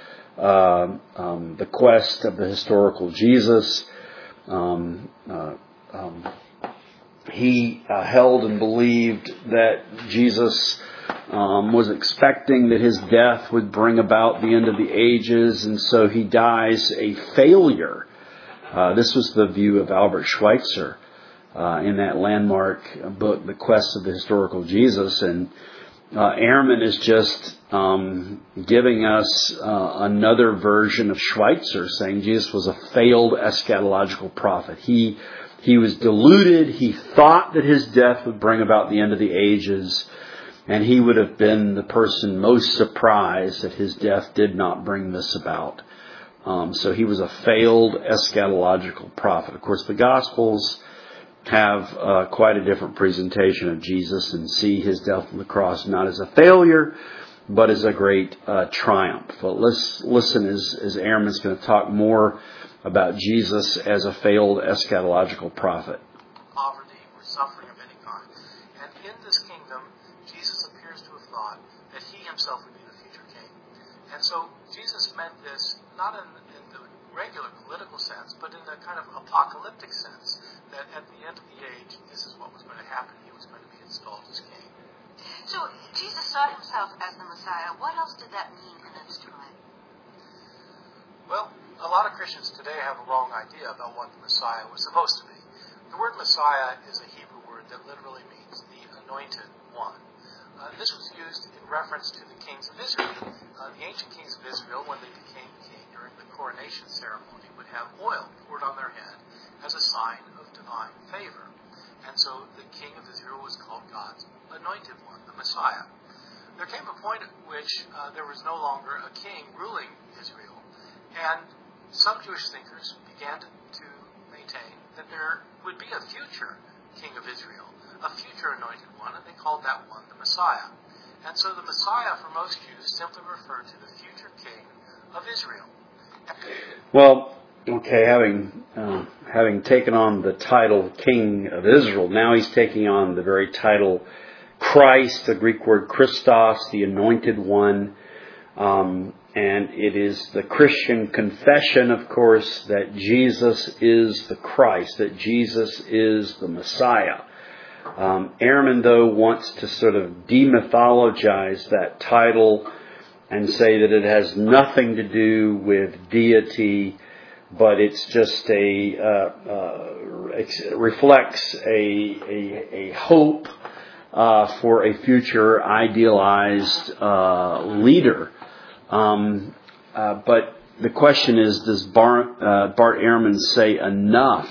uh, um, The Quest of the Historical Jesus. Um, uh, um, he uh, held and believed that Jesus Um, was expecting that his death would bring about the end of the ages, and so he dies a failure. Uh, this was the view of Albert Schweitzer uh, in that landmark book, The Quest of the Historical Jesus. And uh, Ehrman is just um, giving us uh, another version of Schweitzer, saying Jesus was a failed eschatological prophet. He he was deluded. He thought that his death would bring about the end of the ages, and he would have been the person most surprised that his death did not bring this about. Um, so he was a failed eschatological prophet. Of course, the Gospels have uh, quite a different presentation of Jesus and see his death on the cross not as a failure, but as a great uh, triumph. But let's listen as, as Ehrman's going to talk more about Jesus as a failed eschatological prophet. Poverty or suffering of any kind. And in this kingdom, Jesus appears to have thought that he himself would be the future king. And so Jesus meant this not in, in the regular political sense, but in the kind of apocalyptic sense, that at the end of the age, this is what was going to happen. He was going to be installed as king. So Jesus saw himself as the Messiah. What else did that mean in its time? Well, a lot of Christians today have a wrong idea about what the Messiah was supposed to be. The word Messiah is a Hebrew word that literally means the anointed one. Uh, this was used in reference to the kings of Israel. Uh, the ancient kings of Israel, when they became king during the coronation ceremony, would have oil poured on their head as a sign of divine favor. And so the king of Israel was called God's anointed one, the Messiah. There came a point at which uh, there was no longer a king ruling Israel, and some Jewish thinkers began to, to maintain that there would be a future king of Israel, a future anointed one, and they called that one the Messiah. And so the Messiah, for most Jews, simply referred to the future king of Israel. Well, okay, having uh, having taken on the title King of Israel, now he's taking on the very title Christ, the Greek word Christos, the anointed one. Um, and it is the Christian confession, of course, that Jesus is the Christ, that Jesus is the Messiah. Um, Ehrman, though, wants to sort of demythologize that title and say that it has nothing to do with deity, but it's just a uh, uh, it reflects a a, a hope uh, for a future idealized uh, leader. Um, uh, but the question is, does Bart, uh, Bart Ehrman say enough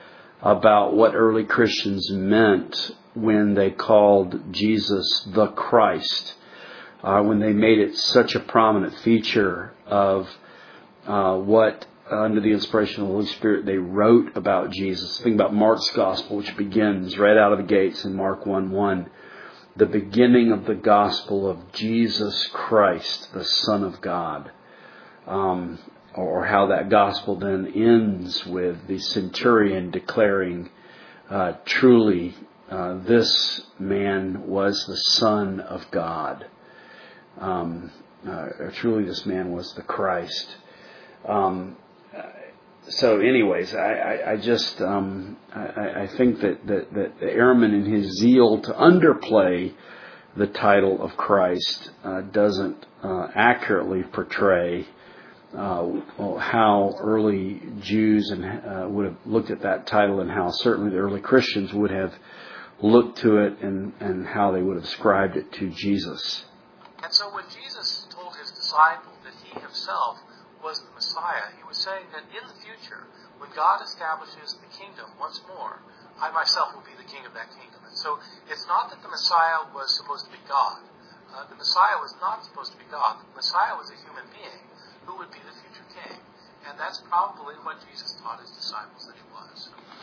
about what early Christians meant when they called Jesus the Christ, uh, when they made it such a prominent feature of uh, what, uh, under the inspiration of the Holy Spirit, they wrote about Jesus? Think about Mark's Gospel, which begins right out of the gates in Mark one one. The beginning of the gospel of Jesus Christ, the Son of God. Um, or how that gospel then ends with the centurion declaring, uh, truly, uh, this man was the Son of God. Um, uh, truly, this man was the Christ. Um, So, anyways, I, I, I just um, I, I think that, that, that Ehrman, in his zeal to underplay the title of Christ, uh, doesn't uh, accurately portray uh, how early Jews and uh, would have looked at that title, and how certainly the early Christians would have looked to it, and, and how they would have ascribed it to Jesus. And so when Jesus told his disciples that he himself was the Messiah, he was saying that in the future, when God establishes the kingdom once more, I myself will be the king of that kingdom. And so it's not that the Messiah was supposed to be God. Uh, the Messiah was not supposed to be God. The Messiah was a human being who would be the future king. And that's probably what Jesus taught his disciples that he was.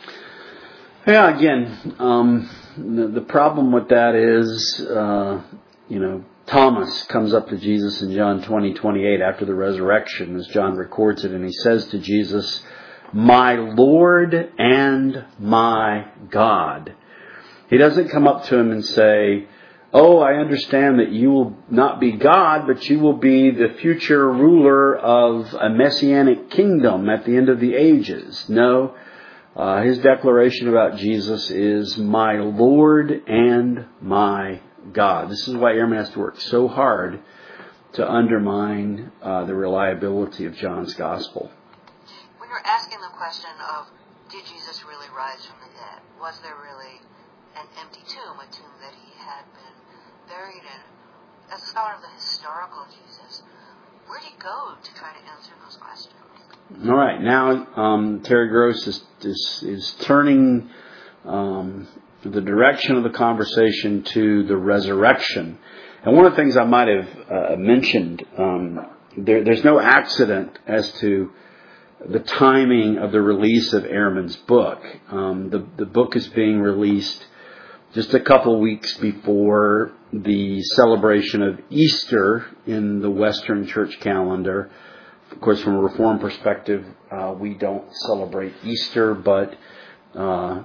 Yeah, again, um, the, the problem with that is, uh, you know, Thomas comes up to Jesus in John twenty twenty-eight after the resurrection, as John records it, and he says to Jesus, "My Lord and my God." He doesn't come up to him and say, "Oh, I understand that you will not be God, but you will be the future ruler of a messianic kingdom at the end of the ages." No, uh, his declaration about Jesus is, "My Lord and my God." This is why Ehrman has to work so hard to undermine uh, the reliability of John's Gospel. When you're asking the question of, did Jesus really rise from the dead? Was there really an empty tomb, a tomb that he had been buried in? As a scholar of the historical Jesus, where did he go to try to answer those questions? All right, now um, Terry Gross is, is, is turning Um, the direction of the conversation to the resurrection. And one of the things I might have uh, mentioned, um, there, there's no accident as to the timing of the release of Ehrman's book. Um, the, the book is being released just a couple weeks before the celebration of Easter in the Western church calendar. Of course, from a Reformed perspective, uh, we don't celebrate Easter, but uh,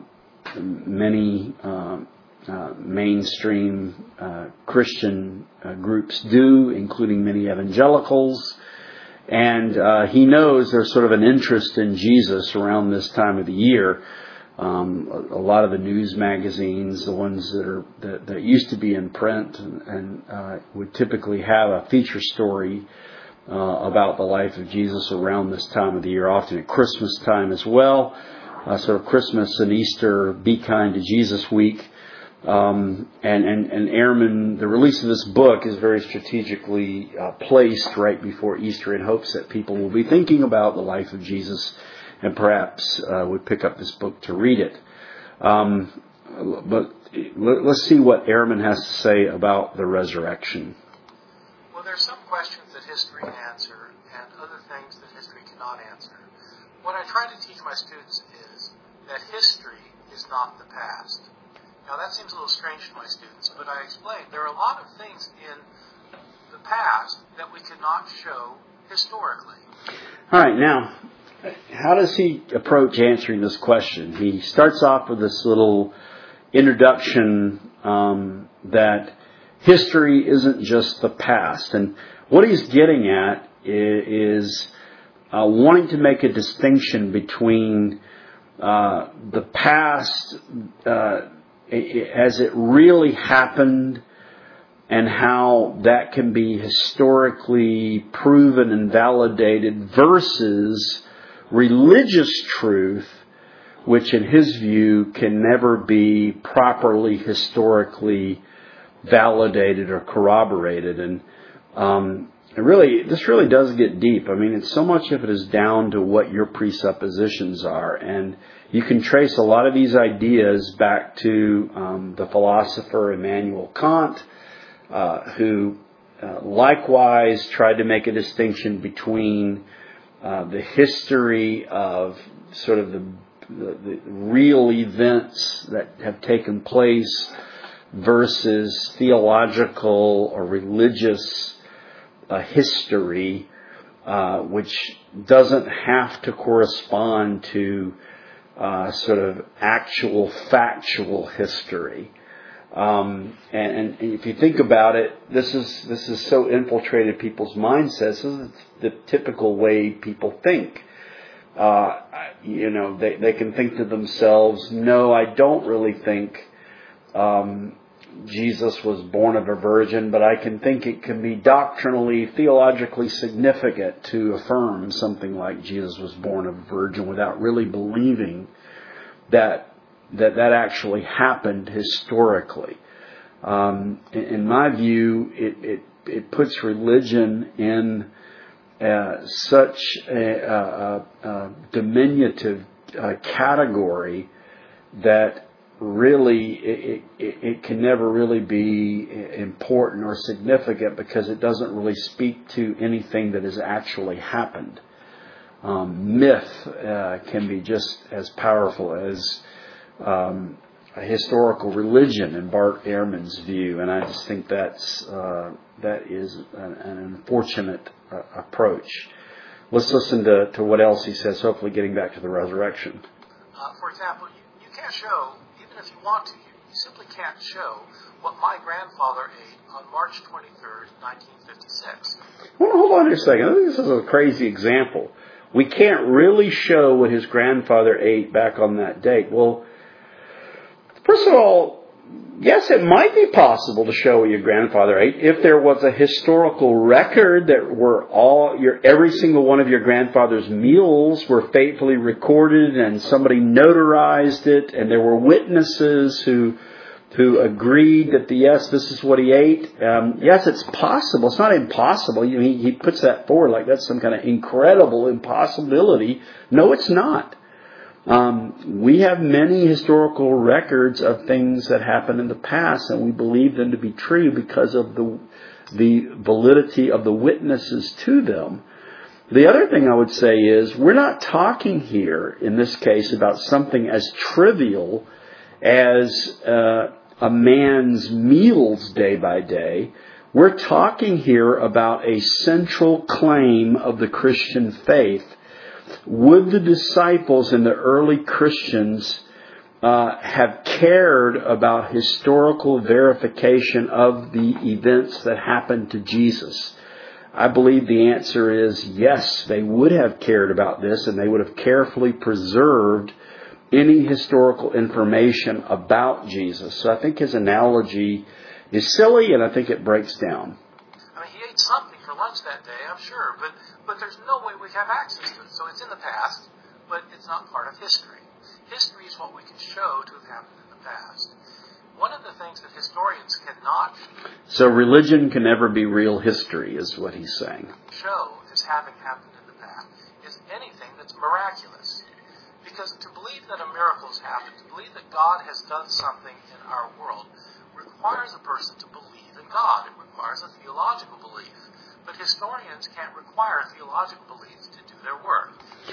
many uh, uh, mainstream uh, Christian uh, groups do, including many evangelicals. And uh, he knows there's sort of an interest in Jesus around this time of the year. Um, a, a lot of the news magazines, the ones that are that, that used to be in print and, and uh, would typically have a feature story uh, about the life of Jesus around this time of the year, often at Christmas time as well. Uh, sort of Christmas and Easter, Be Kind to Jesus Week. Um, and, and, and Ehrman, the release of this book is very strategically uh, placed right before Easter in hopes that people will be thinking about the life of Jesus and perhaps uh, would pick up this book to read it. Um, but let's see what Ehrman has to say about the resurrection. Well, there are some questions that history can answer and other things that history cannot answer. What I try to teach my students is that history is not the past. Now, that seems a little strange to my students, but I explain there are a lot of things in the past that we could not show historically. All right, now, how does he approach answering this question? He starts off with this little introduction um, that history isn't just the past. And what he's getting at is uh, wanting to make a distinction between uh, the past uh, as it really happened and how that can be historically proven and validated versus religious truth, which in his view can never be properly historically validated or corroborated. And um, it really, this really does get deep. I mean, it's so much of it is down to what your presuppositions are. And you can trace a lot of these ideas back to um, the philosopher Immanuel Kant, uh, who uh, likewise tried to make a distinction between uh, the history of sort of the, the, the real events that have taken place versus theological or religious uh, history, uh, which doesn't have to correspond to uh, sort of actual factual history. Um, and, and if you think about it, this is this is so infiltrated people's mindsets. This is the typical way people think. Uh, you know, they they can think to themselves, "No, I don't really think um, Jesus was born of a virgin, but I can think it can be doctrinally, theologically significant to affirm something like Jesus was born of a virgin without really believing that that that actually happened historically." Um, in, in my view, it, it, it puts religion in uh, such a, a, a diminutive uh, category that really it, it, it can never really be important or significant because it doesn't really speak to anything that has actually happened. Um, myth uh, can be just as powerful as um, a historical religion in Bart Ehrman's view, and I just think that's uh, that is an, an unfortunate uh, approach. Let's listen to, to what else he says, hopefully getting back to the resurrection. Uh, for example, you, you can't show, even if you want to, you, you simply can't show what my grandfather ate on March twenty-third, nineteen fifty-six. Well, hold on a second. I think this is a crazy example. We can't really show what his grandfather ate back on that date. Well, first of all, yes, it might be possible to show what your grandfather ate if there was a historical record that were all your every single one of your grandfather's meals were faithfully recorded and somebody notarized it and there were witnesses who who agreed that the, yes, this is what he ate. Um, yes, it's possible. It's not impossible. You know, he, he puts that forward like that's some kind of incredible impossibility. No, it's not. Um, we have many historical records of things that happened in the past, and we believe them to be true because of the the validity of the witnesses to them. The other thing I would say is we're not talking here, in this case, about something as trivial as uh, a man's meals day by day. We're talking here about a central claim of the Christian faith. Would the disciples and the early Christians uh, have cared about historical verification of the events that happened to Jesus? I believe the answer is yes, they would have cared about this, and they would have carefully preserved any historical information about Jesus. So I think his analogy is silly, and I think it breaks down. I mean, he ate something for lunch that day, I'm sure, but but there's no way we have access to it. So it's in the past, but it's not part of history. History is what we can show to have happened in the past. One of the things that historians cannot So religion can never be real history, is what he's saying. show as having happened in the past is anything that's miraculous. Because to believe that a miracle has happened, to believe that God has done something in our world, requires a person to believe in God. It requires a theological belief. But historians can't require theological beliefs to do their work.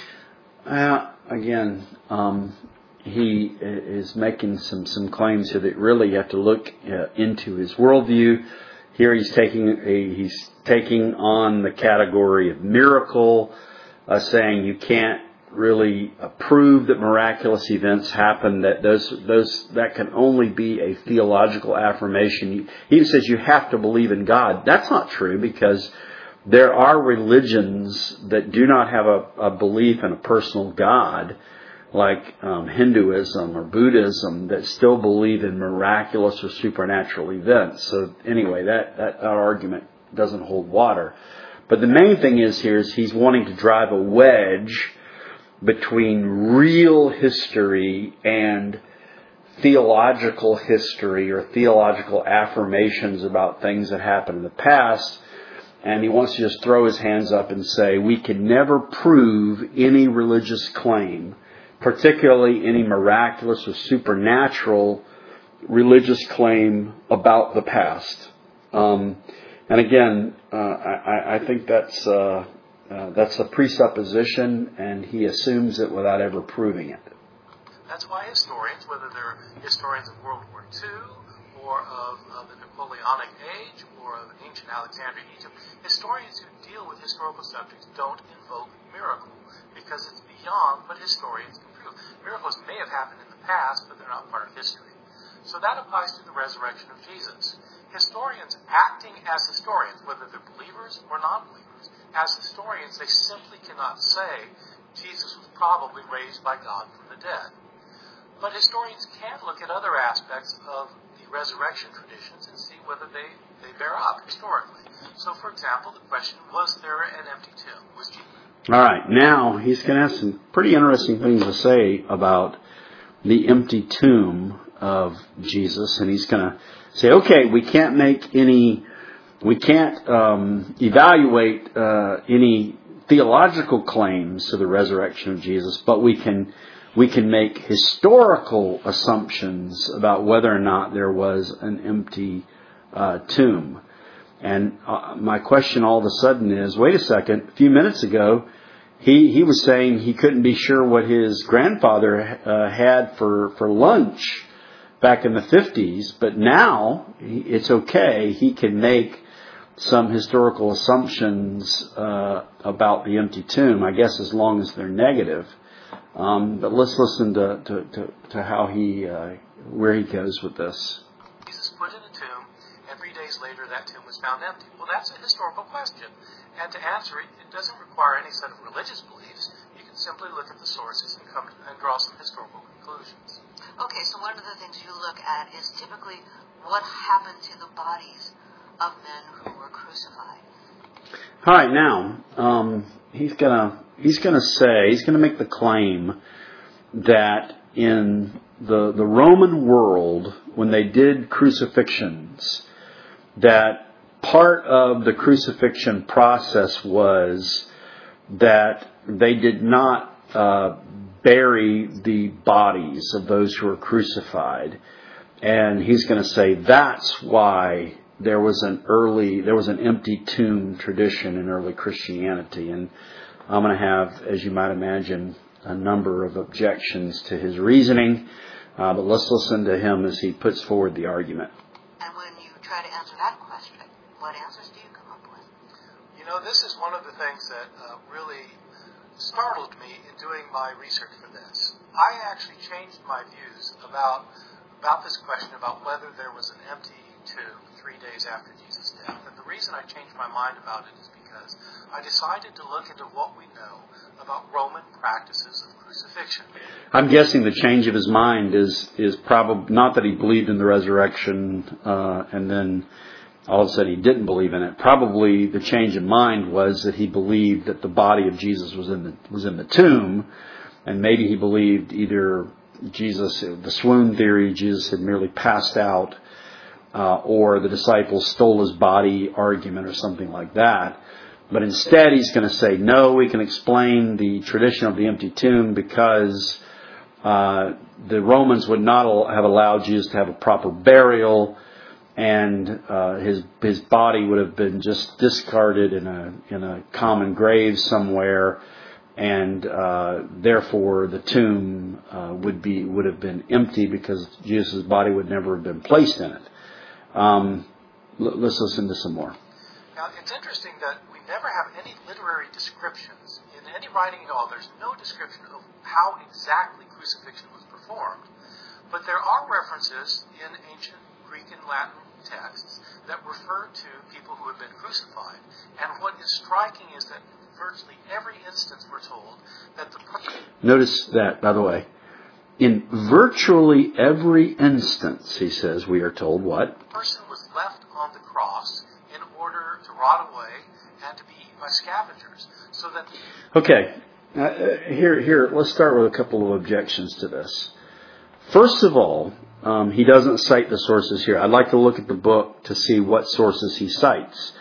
Uh, again, um, he is making some, some claims here that really you have to look uh, into his worldview. Here he's taking a, he's taking on the category of miracle, uh, saying you can't really prove that miraculous events happen. That those those that can only be a theological affirmation. He even says you have to believe in God. That's not true, because there are religions that do not have a, a belief in a personal God, like um, Hinduism or Buddhism, that still believe in miraculous or supernatural events. So anyway, that, that, that argument doesn't hold water. But the main thing is here is he's wanting to drive a wedge between real history and theological history or theological affirmations about things that happened in the past. And he wants to just throw his hands up and say, we can never prove any religious claim, particularly any miraculous or supernatural religious claim about the past. Um, and again, uh, I, I think that's uh, uh, that's a presupposition, and he assumes it without ever proving it. That's why historians, whether they're historians of World War Two or of, of the Napoleonic age or of ancient Alexandrian Egypt, historians who deal with historical subjects don't invoke miracle, because it's beyond what historians can prove. Miracles may have happened in the past, but they're not part of history. So that applies to the resurrection of Jesus. Historians acting as historians, whether they're believers or non-believers, as historians, they simply cannot say Jesus was probably raised by God from the dead. But historians can look at other aspects of the resurrection traditions and see whether they, they bear up historically. So, for example, the question, was there an empty tomb? Was Jesus... All right, now he's going to have some pretty interesting things to say about the empty tomb of Jesus, and he's going to say, okay, we can't make any, we can't um, evaluate uh, any theological claims to the resurrection of Jesus, but we can we can make historical assumptions about whether or not there was an empty uh, tomb. And uh, my question all of a sudden is, wait a second, a few minutes ago, he, he was saying he couldn't be sure what his grandfather uh, had for, for lunch back in the fifties, but now it's okay. He can make some historical assumptions uh, about the empty tomb, I guess, as long as they're negative. Um, but let's listen to, to, to, to how he, uh, where he goes with this. Jesus put in a tomb, and three days later that tomb was found empty. Well, that's a historical question. And to answer it, it doesn't require any set of religious beliefs. You can simply look at the sources and come and draw some historical conclusions. Okay, so one of the things you look at is typically what happened to the bodies of men who were crucified. All right, now um, he's gonna he's gonna say he's gonna make the claim that in the the Roman world, when they did crucifixions, that part of the crucifixion process was that they did not uh, bury the bodies of those who were crucified. And he's going to say that's why there was an early, there was an empty tomb tradition in early Christianity. And I'm going to have, as you might imagine, a number of objections to his reasoning. Uh, but let's listen to him as he puts forward the argument. And when you try to answer that question, what answers do you come up with? You know, this is one of the things that uh, really startled me in doing my research for this. I actually changed my views about about this question about whether there was an empty tomb three days after Jesus' death. And the reason I changed my mind about it is because I decided to look into what we know about Roman practices of crucifixion. I'm guessing the change of his mind is is probably not that he believed in the resurrection uh, and then all of a sudden he didn't believe in it. Probably the change of mind was that he believed that the body of Jesus was in the was in the tomb, and maybe he believed either Jesus, the swoon theory, Jesus had merely passed out, uh, or the disciples stole his body argument or something like that. But instead he's going to say, no, we can explain the tradition of the empty tomb because uh, the Romans would not have allowed Jesus to have a proper burial, and uh, his his body would have been just discarded in a in a common grave somewhere, and uh, therefore the tomb uh, would be would have been empty because Jesus' body would never have been placed in it. Um, l- let's listen to some more. Now, it's interesting that we never have any literary descriptions in any writing at all, there's no description of how exactly crucifixion was performed. But there are references in ancient Greek and Latin texts that refer to people who have been crucified. And what is striking is that in virtually every instance we're told that the person... Notice that, by the way. In virtually every instance, he says, we are told what? The person was left on the cross in order to rot away and to be eaten by scavengers. So that... Okay. Uh, here, here, let's start with a couple of objections to this. First of all, um, he doesn't cite the sources here. I'd like to look at the book to see what sources he cites.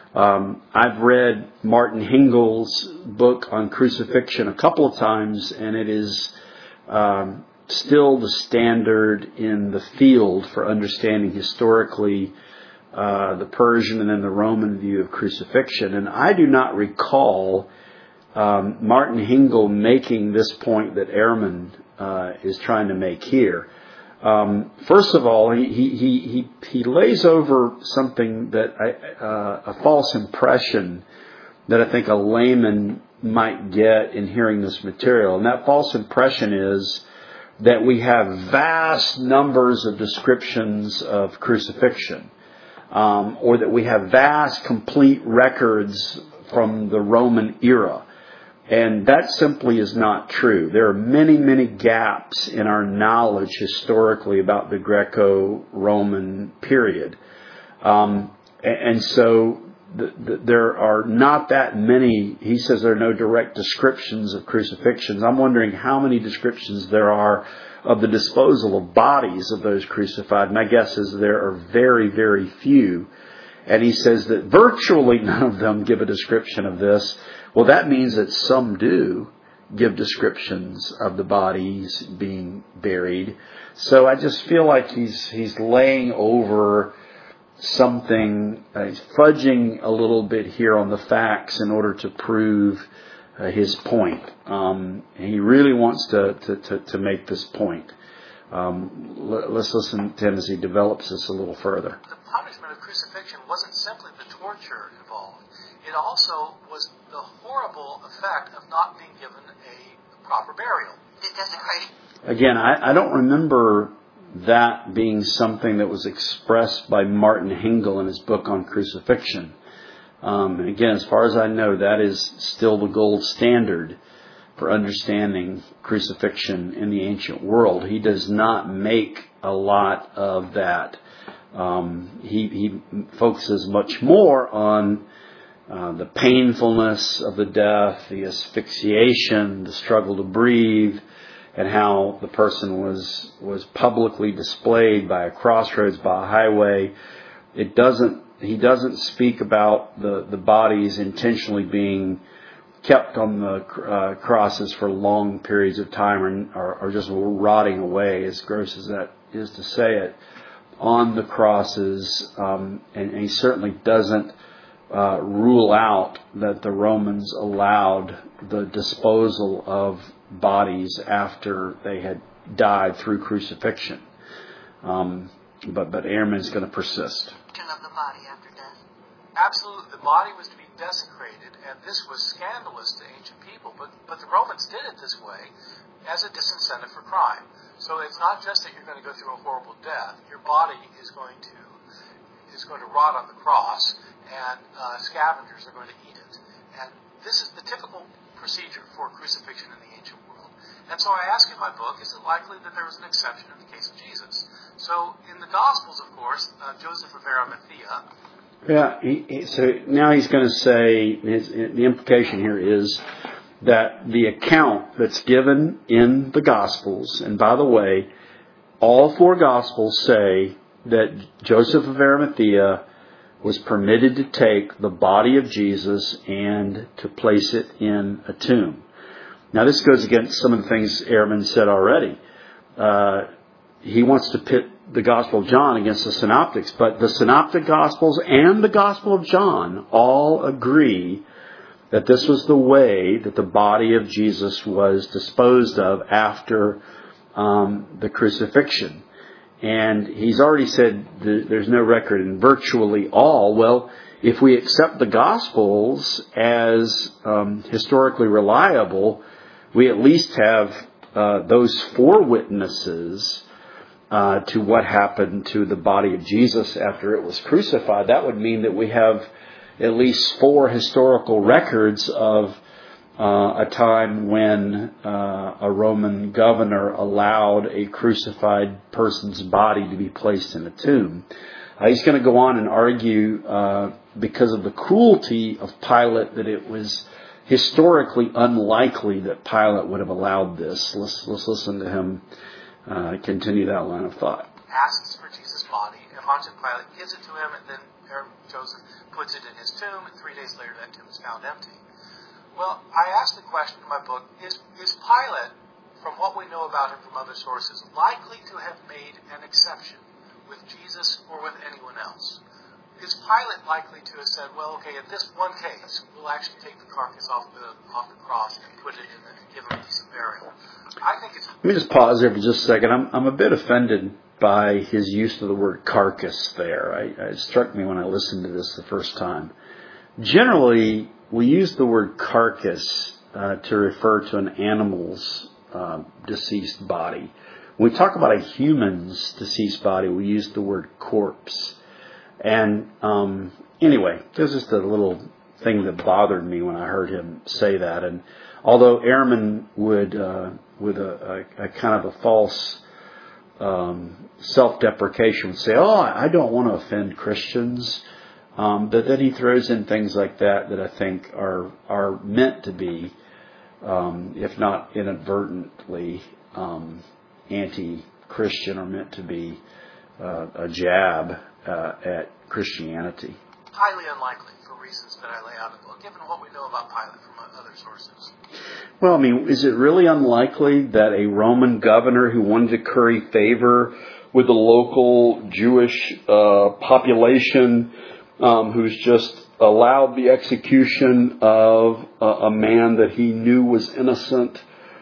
Um, I've read Martin Hingel's book on crucifixion a couple of times, and it is um, still the standard in the field for understanding historically uh, the Persian and then the Roman view of crucifixion. And I do not recall um, Martin Hingel making this point that Ehrman uh, is trying to make here. Um, first of all, he, he, he, he lays over something that I, uh, a false impression that I think a layman might get in hearing this material. And that false impression is that we have vast numbers of descriptions of crucifixion, um, or that we have vast, complete records from the Roman era. And that simply is not true. There are many, many gaps in our knowledge historically about the Greco-Roman period. Um, and so the, the, there are not that many, he says there are no direct descriptions of crucifixions. I'm wondering how many descriptions there are of the disposal of bodies of those crucified. My guess is there are very, very few. And he says that virtually none of them give a description of this. Well, that means that some do give descriptions of the bodies being buried. So I just feel like he's he's laying over something, uh, he's fudging a little bit here on the facts in order to prove uh, his point. Um, and he really wants to, to, to, to make this point. Um, let, let's listen to him as he develops this a little further. The punishment of crucifixion wasn't simply the torture involved. It also was the horrible effect of not being given a proper burial. Desecrating. Again, I, I don't remember that being something that was expressed by Martin Hingel in his book on crucifixion. Um, and again, as far as I know, that is still the gold standard for understanding crucifixion in the ancient world. He does not make a lot of that. Um, he, he focuses much more on uh, the painfulness of the death, the asphyxiation, the struggle to breathe, and how the person was was publicly displayed by a crossroads, by a highway. It doesn't. He doesn't speak about the, the bodies intentionally being kept on the uh, crosses for long periods of time, or, or just rotting away, as gross as that is to say it, on the crosses. Um, and, and he certainly doesn't uh, rule out that the Romans allowed the disposal of bodies after they had died through crucifixion. Um, but but Ehrman's going to persist. Of the body after death. Absolutely, the body was to be desecrated, and this was scandalous to ancient people. But but the Romans did it this way as a disincentive for crime. So it's not just that you're going to go through a horrible death; your body is going to is going to rot on the cross, and uh, scavengers are going to eat it. And this is the typical procedure for crucifixion in the ancient world. And so I ask in my book, is it likely that there was an exception in the case of Jesus? So in the Gospels, of course, uh, Joseph of Arimathea. Yeah, he, he, so now he's going to say, his, the implication here is that the account that's given in the Gospels, and by the way, all four Gospels say that Joseph of Arimathea was permitted to take the body of Jesus and to place it in a tomb. Now this goes against some of the things Ehrman said already. Uh, he wants to pit the Gospel of John against the Synoptics, but the Synoptic Gospels and the Gospel of John all agree that this was the way that the body of Jesus was disposed of after um, the crucifixion. And he's already said there's no record in virtually all. Well, if we accept the Gospels as um, historically reliable, we at least have uh, those four witnesses uh, to what happened to the body of Jesus after it was crucified. That would mean that we have at least four historical records of uh, a time when uh, a Roman governor allowed a crucified person's body to be placed in a tomb. Uh, he's going to go on and argue uh, because of the cruelty of Pilate that it was historically unlikely that Pilate would have allowed this. Let's, let's listen to him uh, continue that line of thought. Asks for Jesus' body, and Pontius Pilate gives it to him, and then Joseph puts it in his tomb, and three days later that tomb is found empty. Well, I asked the question in my book, is, is Pilate, from what we know about him from other sources, likely to have made an exception with Jesus or with anyone else? Is Pilate likely to have said, well, okay, in this one case, we'll actually take the carcass off the off the cross and put it in and give him a decent burial? I think it's... Let me just pause there for just a second. I'm, I'm a bit offended by his use of the word carcass there. I, it struck me when I listened to this the first time. Generally, we use the word carcass uh, to refer to an animal's uh, deceased body. When we talk about a human's deceased body, we use the word corpse. And um, anyway, there's just a little thing that bothered me when I heard him say that. And although Ehrman would, uh, with a, a, a kind of a false um, self-deprecation, would say, "Oh, I don't want to offend Christians," um, but then he throws in things like that that I think are are meant to be, um, if not inadvertently, um, anti-Christian, or meant to be uh, a jab uh, at Christianity. Highly unlikely for reasons that I lay out in the book, given what we know about Pilate from other sources. Well, I mean, is it really unlikely that a Roman governor who wanted to curry favor with the local Jewish uh, population, um, who's just allowed the execution of a, a man that he knew was innocent,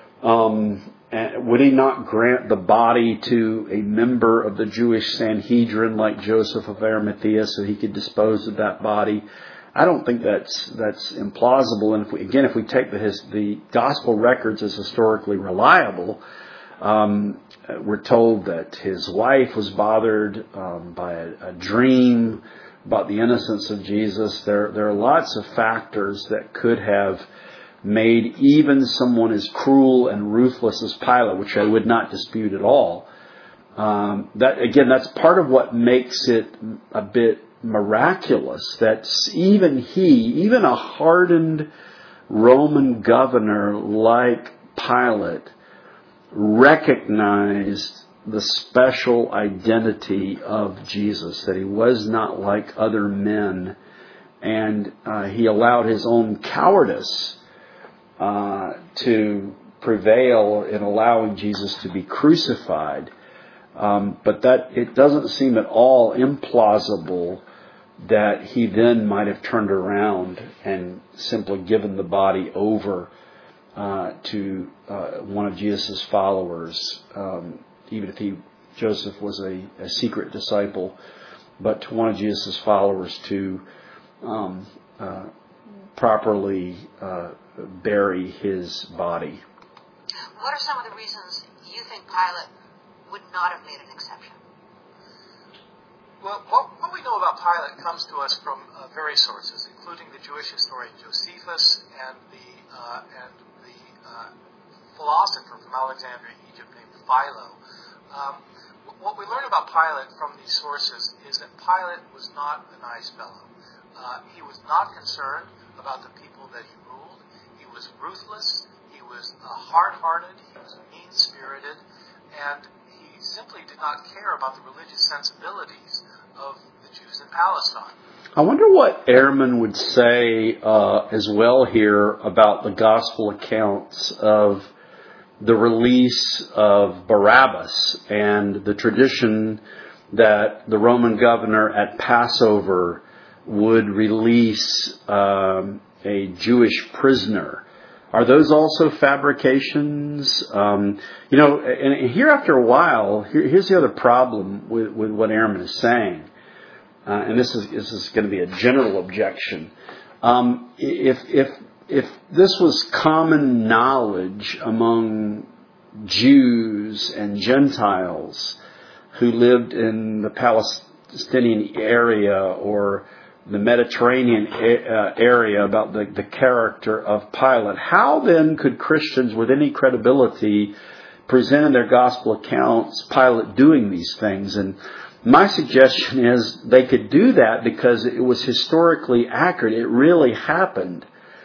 um, would he not grant the body to a member of the Jewish Sanhedrin like Joseph of Arimathea so he could dispose of that body? I don't think that's that's implausible. And if we, again, if we take the his, the gospel records as historically reliable, um, we're told that his wife was bothered um, by a, a dream about the innocence of Jesus. There there are lots of factors that could have made even someone as cruel and ruthless as Pilate, which I would not dispute at all. Um, that again, that's part of what makes it a bit miraculous that even he, even a hardened Roman governor like Pilate, recognized the special identity of Jesus, that he was not like other men, and uh, he allowed his own cowardice Uh, to prevail in allowing Jesus to be crucified. Um, but that it doesn't seem at all implausible that he then might have turned around and simply given the body over uh, to uh, one of Jesus' followers, um, even if he Joseph was a, a secret disciple, but to one of Jesus' followers to um, uh, properly uh, bury his body. What are some of the reasons you think Pilate would not have made an exception? Well, what, what we know about Pilate comes to us from uh, various sources, including the Jewish historian Josephus and the uh, and the uh, philosopher from Alexandria, Egypt, named Philo. Um, what we learn about Pilate from these sources is that Pilate was not a nice fellow. Uh, he was not concerned about the people that he ruled. He was ruthless. He was uh, hard-hearted. He was mean-spirited. And he simply did not care about the religious sensibilities of the Jews in Palestine. I wonder what Ehrman would say uh, as well here about the gospel accounts of the release of Barabbas and the tradition that the Roman governor at Passover would release um, a Jewish prisoner. Are those also fabrications? Um, you know, and here after a while, here, here's the other problem with, with what Ehrman is saying. uh, and this is this is going to be a general objection. Um, if if if this was common knowledge among Jews and Gentiles who lived in the Palestinian area or the Mediterranean area about the, the character of Pilate, how then could Christians with any credibility present in their gospel accounts Pilate doing these things? And my suggestion is they could do that because it was historically accurate. It really happened.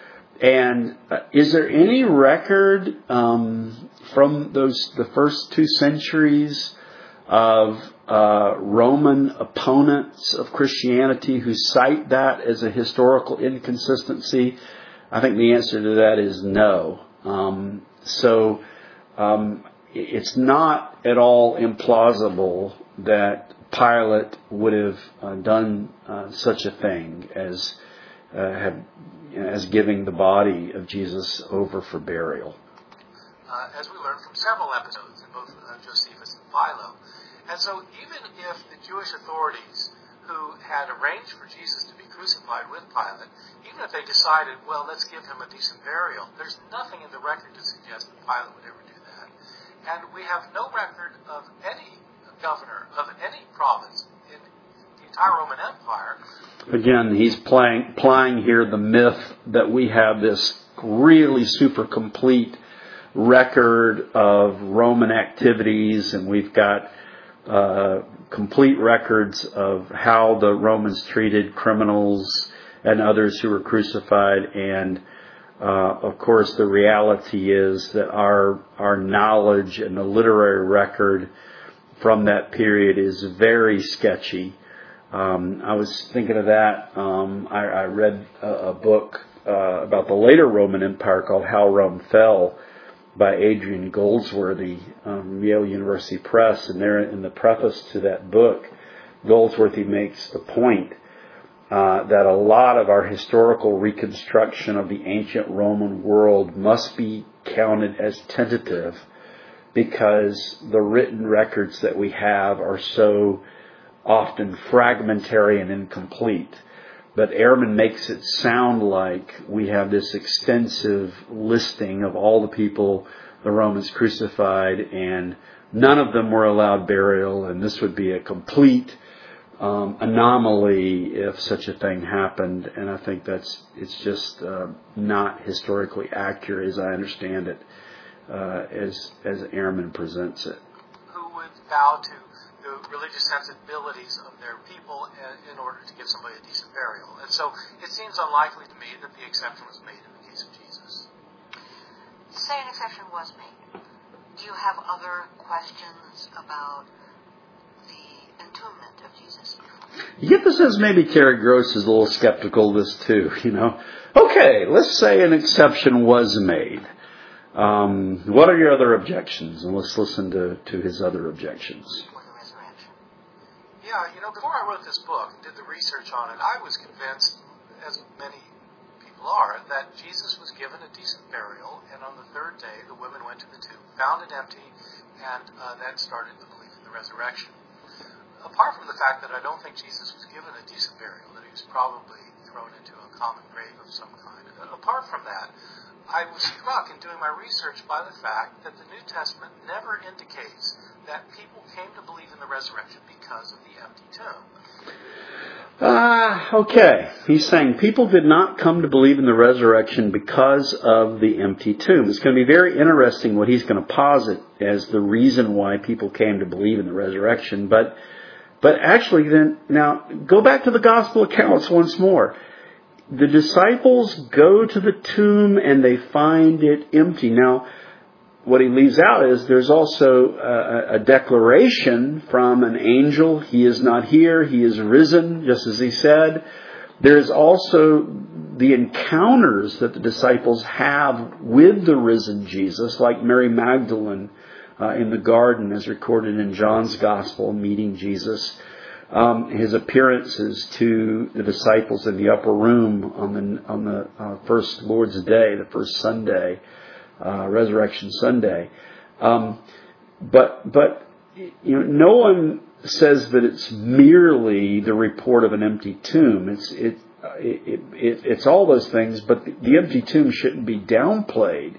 And uh, is there any record um, from those the first two centuries of uh, Roman opponents of Christianity who cite that as a historical inconsistency? I think the answer to that is no. Um, so um, it's not at all implausible that Pilate would have uh, done uh, such a thing as uh, have, as giving the body of Jesus over for burial. Uh, as we learned from several episodes in both uh, Josephus and Philo. And so even if the Jewish authorities who had arranged for Jesus to be crucified with Pilate, even if they decided, well, let's give him a decent burial, there's nothing in the record to suggest that Pilate would ever do that. And we have no record of any governor of any province in the entire Roman Empire. Again, he's playing, applying here the myth that we have this really super complete record of Roman activities, and we've got uh, complete records of how the Romans treated criminals and others who were crucified. And uh, of course, the reality is that our our knowledge and the literary record from that period is very sketchy. Um, I was thinking of that. Um, I, I read a, a book uh, about the later Roman Empire called How Rome Fell by Adrian Goldsworthy, um, Yale University Press. And there in the preface to that book, Goldsworthy makes the point uh, that a lot of our historical reconstruction of the ancient Roman world must be counted as tentative because the written records that we have are so often fragmentary and incomplete. But Ehrman makes it sound like we have this extensive listing of all the people the Romans crucified, and none of them were allowed burial, and this would be a complete um, anomaly if such a thing happened. And I think that's it's just uh, not historically accurate, as I understand it, uh, as as Ehrman presents it. Who would bow to the religious sensibilities of their people in order to give somebody a decent burial. And so it seems unlikely to me that the exception was made in the case of Jesus. Say an exception was made. Do you have other questions about the entombment of Jesus? You get the sense maybe Terry Gross is a little skeptical of this too, you know. Okay, let's say an exception was made. Um, what are your other objections? And let's listen to, to his other objections. Yeah, you know, before I wrote this book and did the research on it, I was convinced, as many people are, that Jesus was given a decent burial, and on the third day, the women went to the tomb, found it empty, and uh, that started the belief in the resurrection. Apart from the fact that I don't think Jesus was given a decent burial, that he was probably thrown into a common grave of some kind, apart from that, I was struck in doing my research by the fact that the New Testament never indicates that people came to believe in the resurrection because of the empty tomb. Ah, uh, okay. He's saying people did not come to believe in the resurrection because of the empty tomb. It's going to be very interesting what he's going to posit as the reason why people came to believe in the resurrection. But, but actually then, now, go back to the gospel accounts once more. The disciples go to the tomb and they find it empty. Now, what he leaves out is there's also a, a declaration from an angel. He is not here. He is risen, just as he said. There's also the encounters that the disciples have with the risen Jesus, like Mary Magdalene uh, in the garden, as recorded in John's Gospel, meeting Jesus. Um, his appearances to the disciples in the upper room on the on the uh, first Lord's Day, the first Sunday, uh, Resurrection Sunday. Um, but but you know, no one says that it's merely the report of an empty tomb. It's it, it, it it's all those things, but the empty tomb shouldn't be downplayed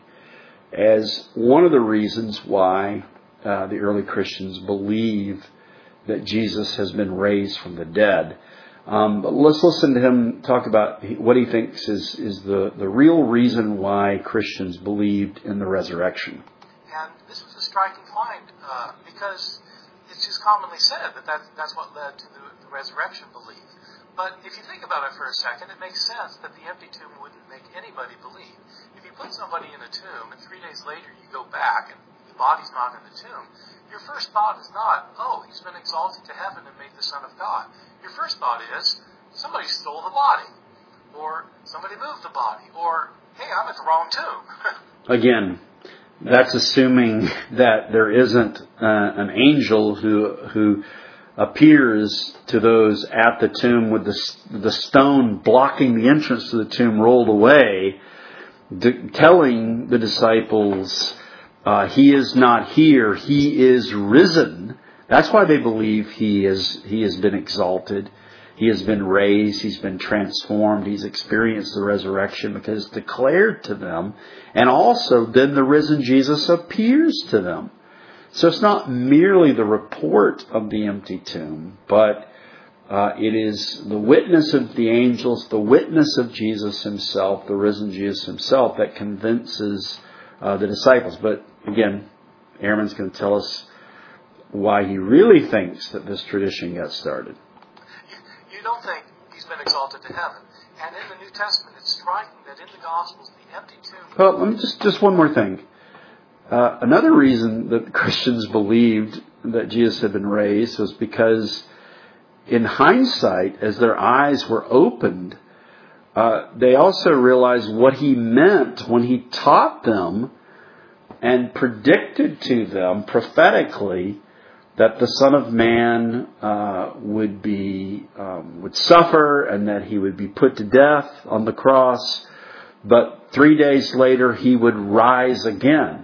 as one of the reasons why uh, the early Christians believe that Jesus has been raised from the dead. Um, but let's listen to him talk about what he thinks is, is the, the real reason why Christians believed in the resurrection. And this was a striking find uh, because it's just commonly said that that's, that's what led to the, the resurrection belief. But if you think about it for a second, it makes sense that the empty tomb wouldn't make anybody believe. If you put somebody in a tomb and three days later you go back and the body's not in the tomb, your first thought is not, oh, he's been exalted to heaven and made the Son of God. Your first thought is, somebody stole the body, or somebody moved the body, or, hey, I'm at the wrong tomb. Again, that's assuming that there isn't uh, an angel who who appears to those at the tomb with the, the stone blocking the entrance to the tomb rolled away, d- telling the disciples, uh, he is not here, he is risen. That's why they believe he is he has been exalted, he has been raised, he's been transformed, he's experienced the resurrection because it's declared to them, and also then the risen Jesus appears to them. So it's not merely the report of the empty tomb, but uh, it is the witness of the angels, the witness of Jesus himself, the risen Jesus himself, that convinces uh, the disciples. But again, Ehrman's going to tell us why he really thinks that this tradition got started. You, you don't think he's been exalted to heaven. And in the New Testament, it's striking that in the Gospels, the empty tomb... Well, let me just, just one more thing. Uh, another reason that Christians believed that Jesus had been raised was because in hindsight, as their eyes were opened, uh, they also realized what he meant when he taught them and predicted to them prophetically that the Son of Man uh, would be um, would suffer and that he would be put to death on the cross, but three days later he would rise again.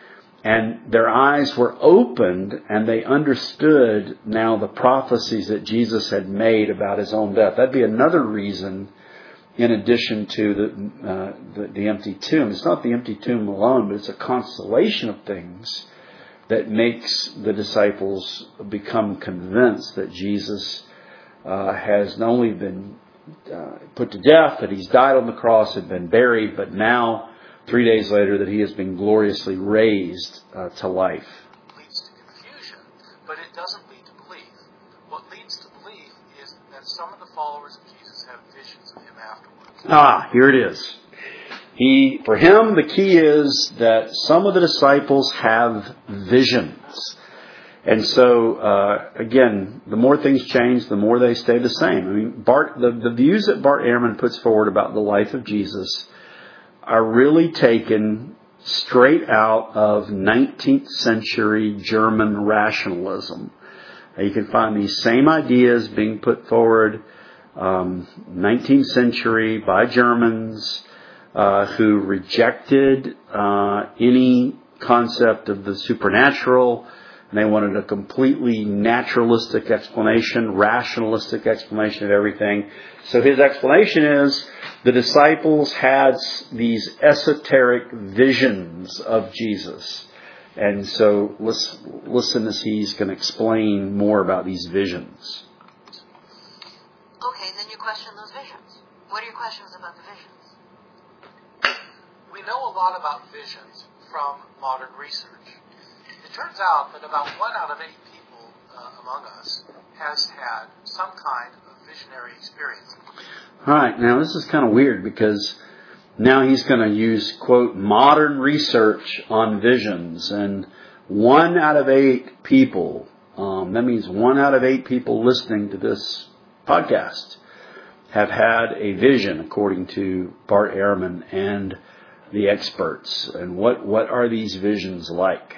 And their eyes were opened and they understood now the prophecies that Jesus had made about his own death. That'd be another reason, in addition to the, uh, the, the empty tomb. It's not the empty tomb alone, but it's a constellation of things that makes the disciples become convinced that Jesus uh, has not only been uh, put to death, that he's died on the cross and been buried, but now, three days later, that he has been gloriously raised uh, to life. It leads to confusion, but it doesn't lead to belief. What leads to belief is that some of the followers of Jesus have visions of him afterwards. Ah, here it is. He, for him, the key is that some of the disciples have visions. And so, uh, again, the more things change, the more they stay the same. I mean, Bart, the, the views that Bart Ehrman puts forward about the life of Jesus are really taken straight out of nineteenth century German rationalism. You can find these same ideas being put forward um, nineteenth century by Germans uh, who rejected uh, any concept of the supernatural. And they wanted a completely naturalistic explanation, rationalistic explanation of everything. So his explanation is the disciples had these esoteric visions of Jesus. And so let's listen as he's going to explain more about these visions. Okay, then you question those visions. What are your questions about the visions? We know a lot about visions from modern research. It turns out that about one out of eight people uh, among us has had some kind of visionary experience. All right, now this is kind of weird because now he's going to use, quote, modern research on visions. And one out of eight people, um, that means one out of eight people listening to this podcast have had a vision, according to Bart Ehrman and the experts. And what, what are these visions like?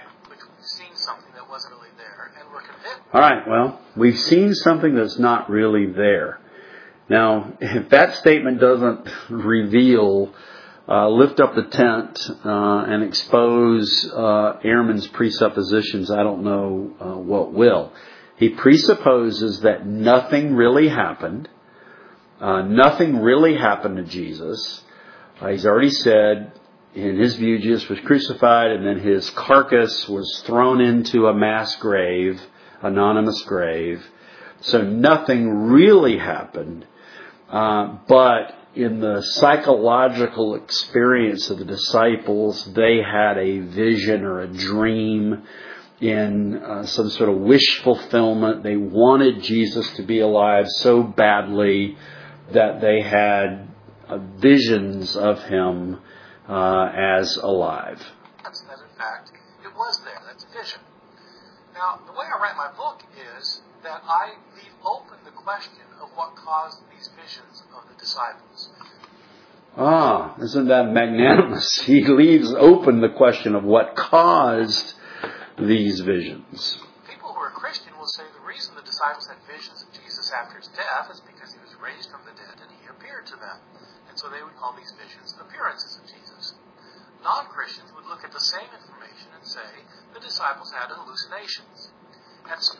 All right, well, we've seen something that's not really there. Now, if that statement doesn't reveal, uh, lift up the tent uh, and expose uh, Ehrman's presuppositions, I don't know uh, what will. He presupposes that nothing really happened. Uh, nothing really happened to Jesus. Uh, he's already said, in his view, Jesus was crucified and then his carcass was thrown into a mass grave, anonymous grave. So nothing really happened. Uh, but in the psychological experience of the disciples, they had a vision or a dream in uh, some sort of wish fulfillment. They wanted Jesus to be alive so badly that they had uh, visions of him uh, as alive. That in fact, it was there. That's a vision. Now, the way I write my book is that I leave open the question of what caused these visions of the disciples. Ah, isn't that magnanimous? He leaves open the question of what caused these visions. People who are Christian will say the reason the disciples had visions of Jesus after his death is because he was raised from the dead and he appeared to them. And so they would call these visions appearances of Jesus. Non-Christians would look at the same information and say the disciples had hallucinations. And so,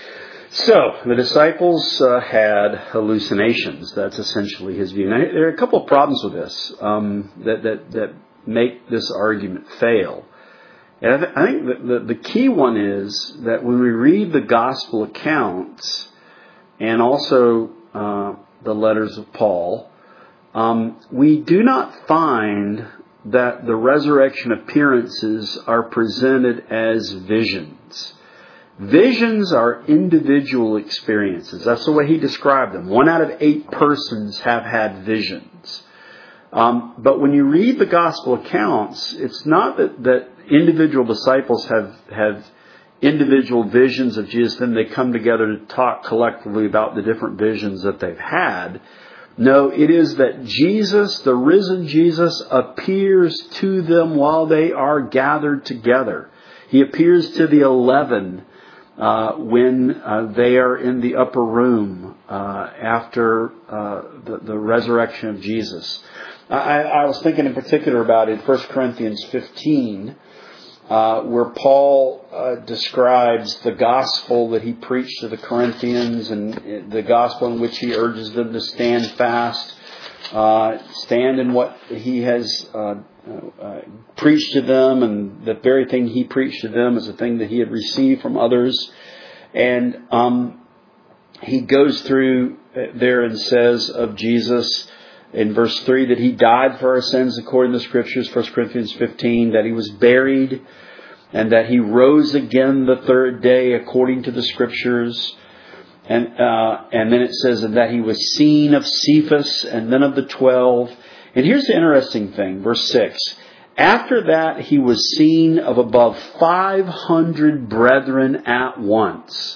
so the disciples uh, had hallucinations. That's essentially his view. Now, there are a couple of problems with this um, that, that, that make this argument fail. And I, th- I think that the, the key one is that when we read the gospel accounts and also uh, the letters of Paul, um, we do not find that the resurrection appearances are presented as visions. Visions are individual experiences. That's the way he described them. One out of eight persons have had visions. Um, but when you read the gospel accounts, it's not that, that individual disciples have, have individual visions of Jesus, then they come together to talk collectively about the different visions that they've had. No, it is that Jesus, the risen Jesus, appears to them while they are gathered together. He appears to the eleven uh, when uh, they are in the upper room uh, after uh, the, the resurrection of Jesus. I, I was thinking in particular about it in First Corinthians fifteen, uh, where Paul uh, describes the gospel that he preached to the Corinthians and the gospel in which he urges them to stand fast, uh, stand in what he has uh, uh, preached to them, and the very thing he preached to them is a thing that he had received from others. And um, he goes through there and says of Jesus in verse three that he died for our sins according to the Scriptures, First Corinthians fifteen, that he was buried, and that he rose again the third day according to the Scriptures. And uh, and then it says that he was seen of Cephas and then of the twelve. And here's the interesting thing, verse six. After that he was seen of above five hundred brethren at once.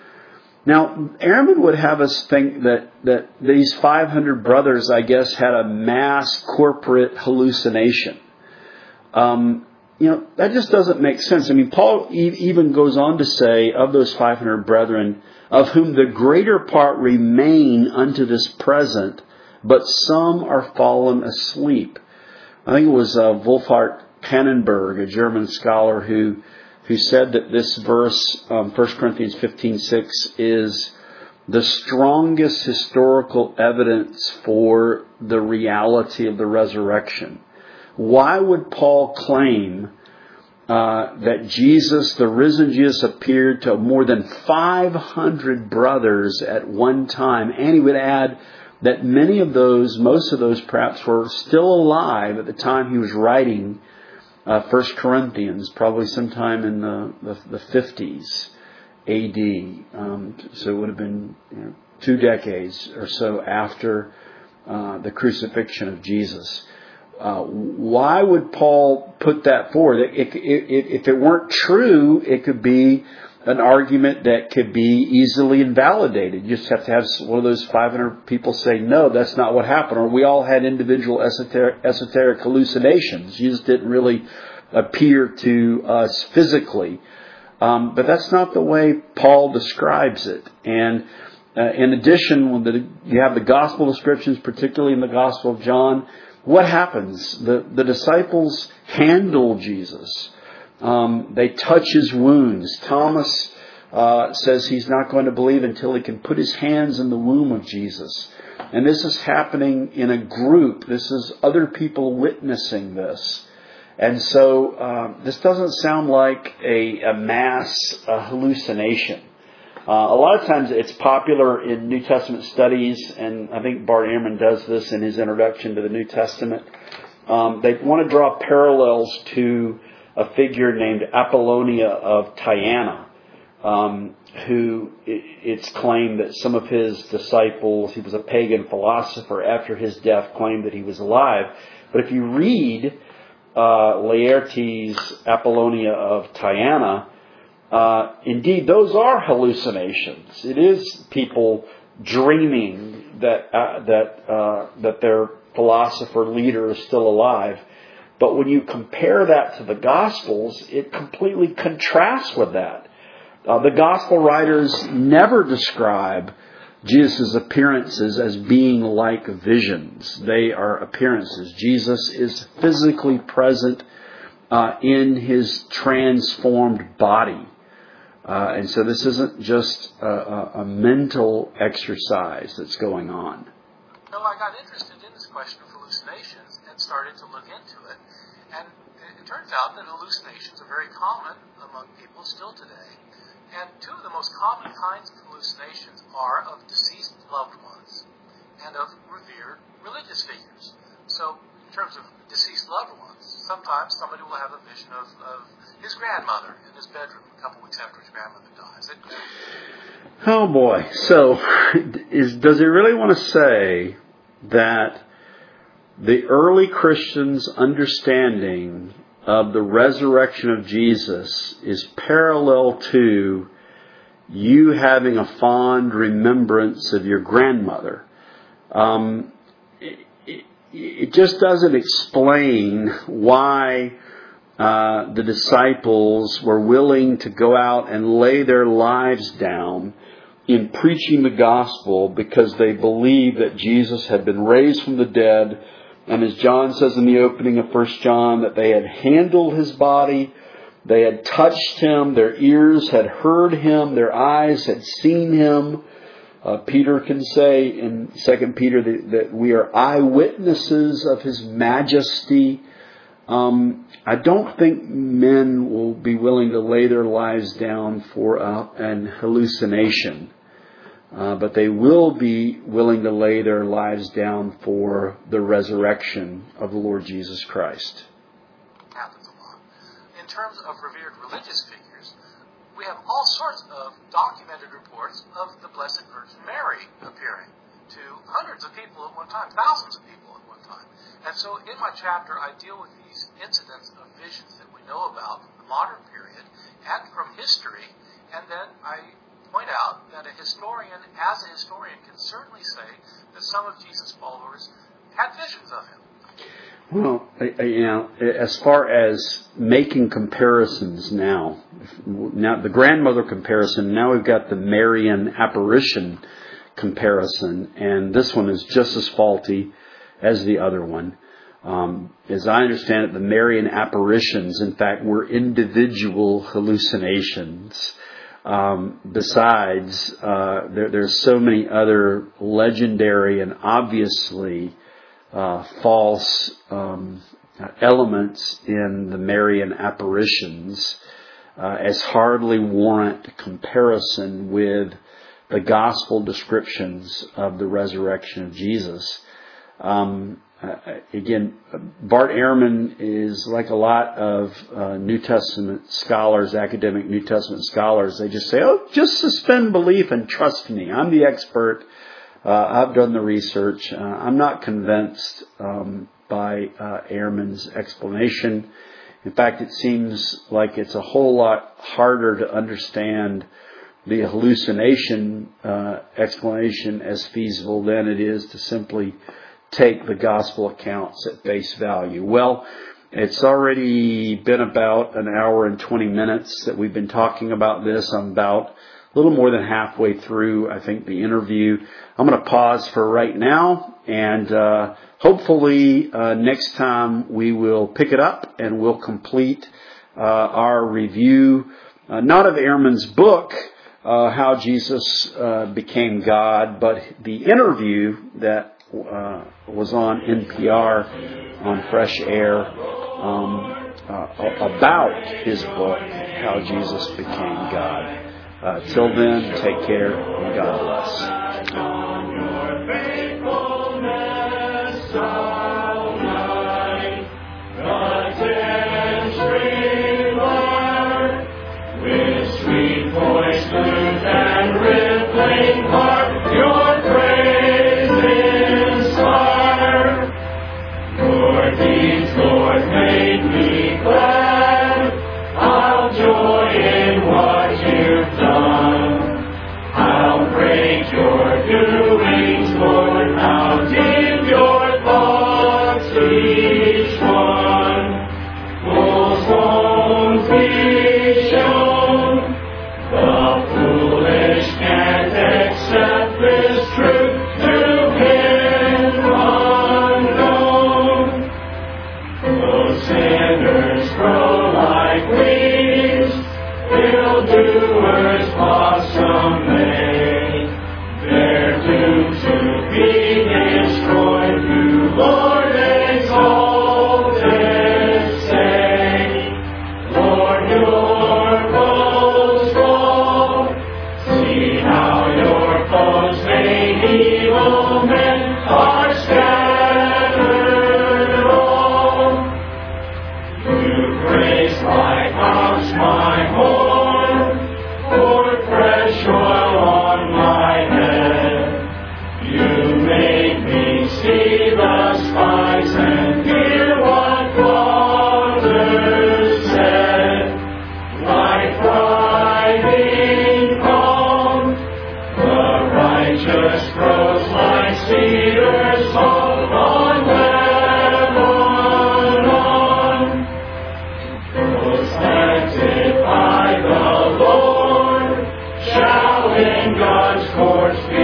Now, Ehrman would have us think that, that these five hundred brothers, I guess, had a mass corporate hallucination. Um, you know, that just doesn't make sense. I mean, Paul e- even goes on to say, of those five hundred brethren, of whom the greater part remain unto this present, but some are fallen asleep. I think it was uh, Wolfhard Pannenberg, a German scholar, who who said that this verse, um, First Corinthians fifteen six, is the strongest historical evidence for the reality of the resurrection. Why would Paul claim uh, that Jesus, the risen Jesus, appeared to more than five hundred brothers at one time? And he would add that many of those, most of those perhaps, were still alive at the time he was writing Uh, First Corinthians, probably sometime in the, the, the fifties A D. Um, so it would have been you know, two decades or so after uh, the crucifixion of Jesus. Uh, why would Paul put that forward? It, it, it, if it weren't true, it could be an argument that could be easily invalidated. You just have to have one of those five hundred people say, no, that's not what happened. Or we all had individual esoteric, esoteric hallucinations. Jesus didn't really appear to us physically. Um, but that's not the way Paul describes it. And uh, in addition, when the, you have the gospel descriptions, particularly in the Gospel of John, what happens? The, the disciples handle Jesus. Um, they touch his wounds. Thomas uh, says he's not going to believe until he can put his hands in the womb of Jesus. And this is happening in a group. This is other people witnessing this. And so um, this doesn't sound like a, a mass a hallucination. Uh, a lot of times it's popular in New Testament studies, and I think Bart Ehrman does this in his introduction to the New Testament. Um, they want to draw parallels to a figure named Apollonia of Tyana, um, who it's claimed that some of his disciples, he was a pagan philosopher, after his death claimed that he was alive. But if you read uh, Laertes' Apollonia of Tyana, uh, indeed those are hallucinations. It is people dreaming that uh, that uh, that their philosopher leader is still alive. But when you compare that to the Gospels, it completely contrasts with that. Uh, the Gospel writers never describe Jesus' appearances as being like visions. They are appearances. Jesus is physically present uh, in his transformed body. Uh, and so this isn't just a, a, a mental exercise that's going on. So I got interested in this question of hallucinations and started to look into it. And it turns out that hallucinations are very common among people still today. And two of the most common kinds of hallucinations are of deceased loved ones and of revered religious figures. So in terms of deceased loved ones, sometimes somebody will have a vision of, of his grandmother in his bedroom a couple weeks after his grandmother dies. It, Oh boy. So is, does it really want to say that the early Christians' understanding of the resurrection of Jesus is parallel to you having a fond remembrance of your grandmother? Um, it, it, it just doesn't explain why uh, the disciples were willing to go out and lay their lives down in preaching the gospel because they believed that Jesus had been raised from the dead. And as John says in the opening of First John, that they had handled his body, they had touched him, their ears had heard him, their eyes had seen him. Uh, Peter can say in Second Peter that, that we are eyewitnesses of his majesty. Um, I don't think men will be willing to lay their lives down for uh, an hallucination. Uh, but they will be willing to lay their lives down for the resurrection of the Lord Jesus Christ. happens a lot. In terms of revered religious figures, we have all sorts of documented reports of the Blessed Virgin Mary appearing to hundreds of people at one time, thousands of people at one time. And so in my chapter, I deal with these incidents of visions that we know about from the modern period and from history, and then I point out that a historian, as a historian, can certainly say that some of Jesus' followers had visions of him. Well, you know, as far as making comparisons now, now the grandmother comparison, now we've got the Marian apparition comparison, and this one is just as faulty as the other one. Um, as I understand it, the Marian apparitions, in fact, were individual hallucinations. Um, besides, uh, there, there's so many other legendary and obviously uh, false um, elements in the Marian apparitions uh, as hardly warrant comparison with the gospel descriptions of the resurrection of Jesus. Um, Uh, again, Bart Ehrman is like a lot of uh, New Testament scholars, academic New Testament scholars. They just say, oh, just suspend belief and trust me. I'm the expert. Uh, I've done the research. Uh, I'm not convinced um, by uh, Ehrman's explanation. In fact, it seems like it's a whole lot harder to understand the hallucination uh, explanation as feasible than it is to simply take the gospel accounts at face value. Well, it's already been about an hour and twenty minutes that we've been talking about this. I'm about a little more than halfway through, I think, the interview. I'm going to pause for right now, and uh, hopefully uh, next time we will pick it up and we'll complete uh, our review, uh, not of Ehrman's book, uh, how Jesus uh, became God, but the interview that uh, was on N P R, on Fresh Air, um, uh, about his book, How Jesus Became God. Uh, till then, take care and God bless. God's courts.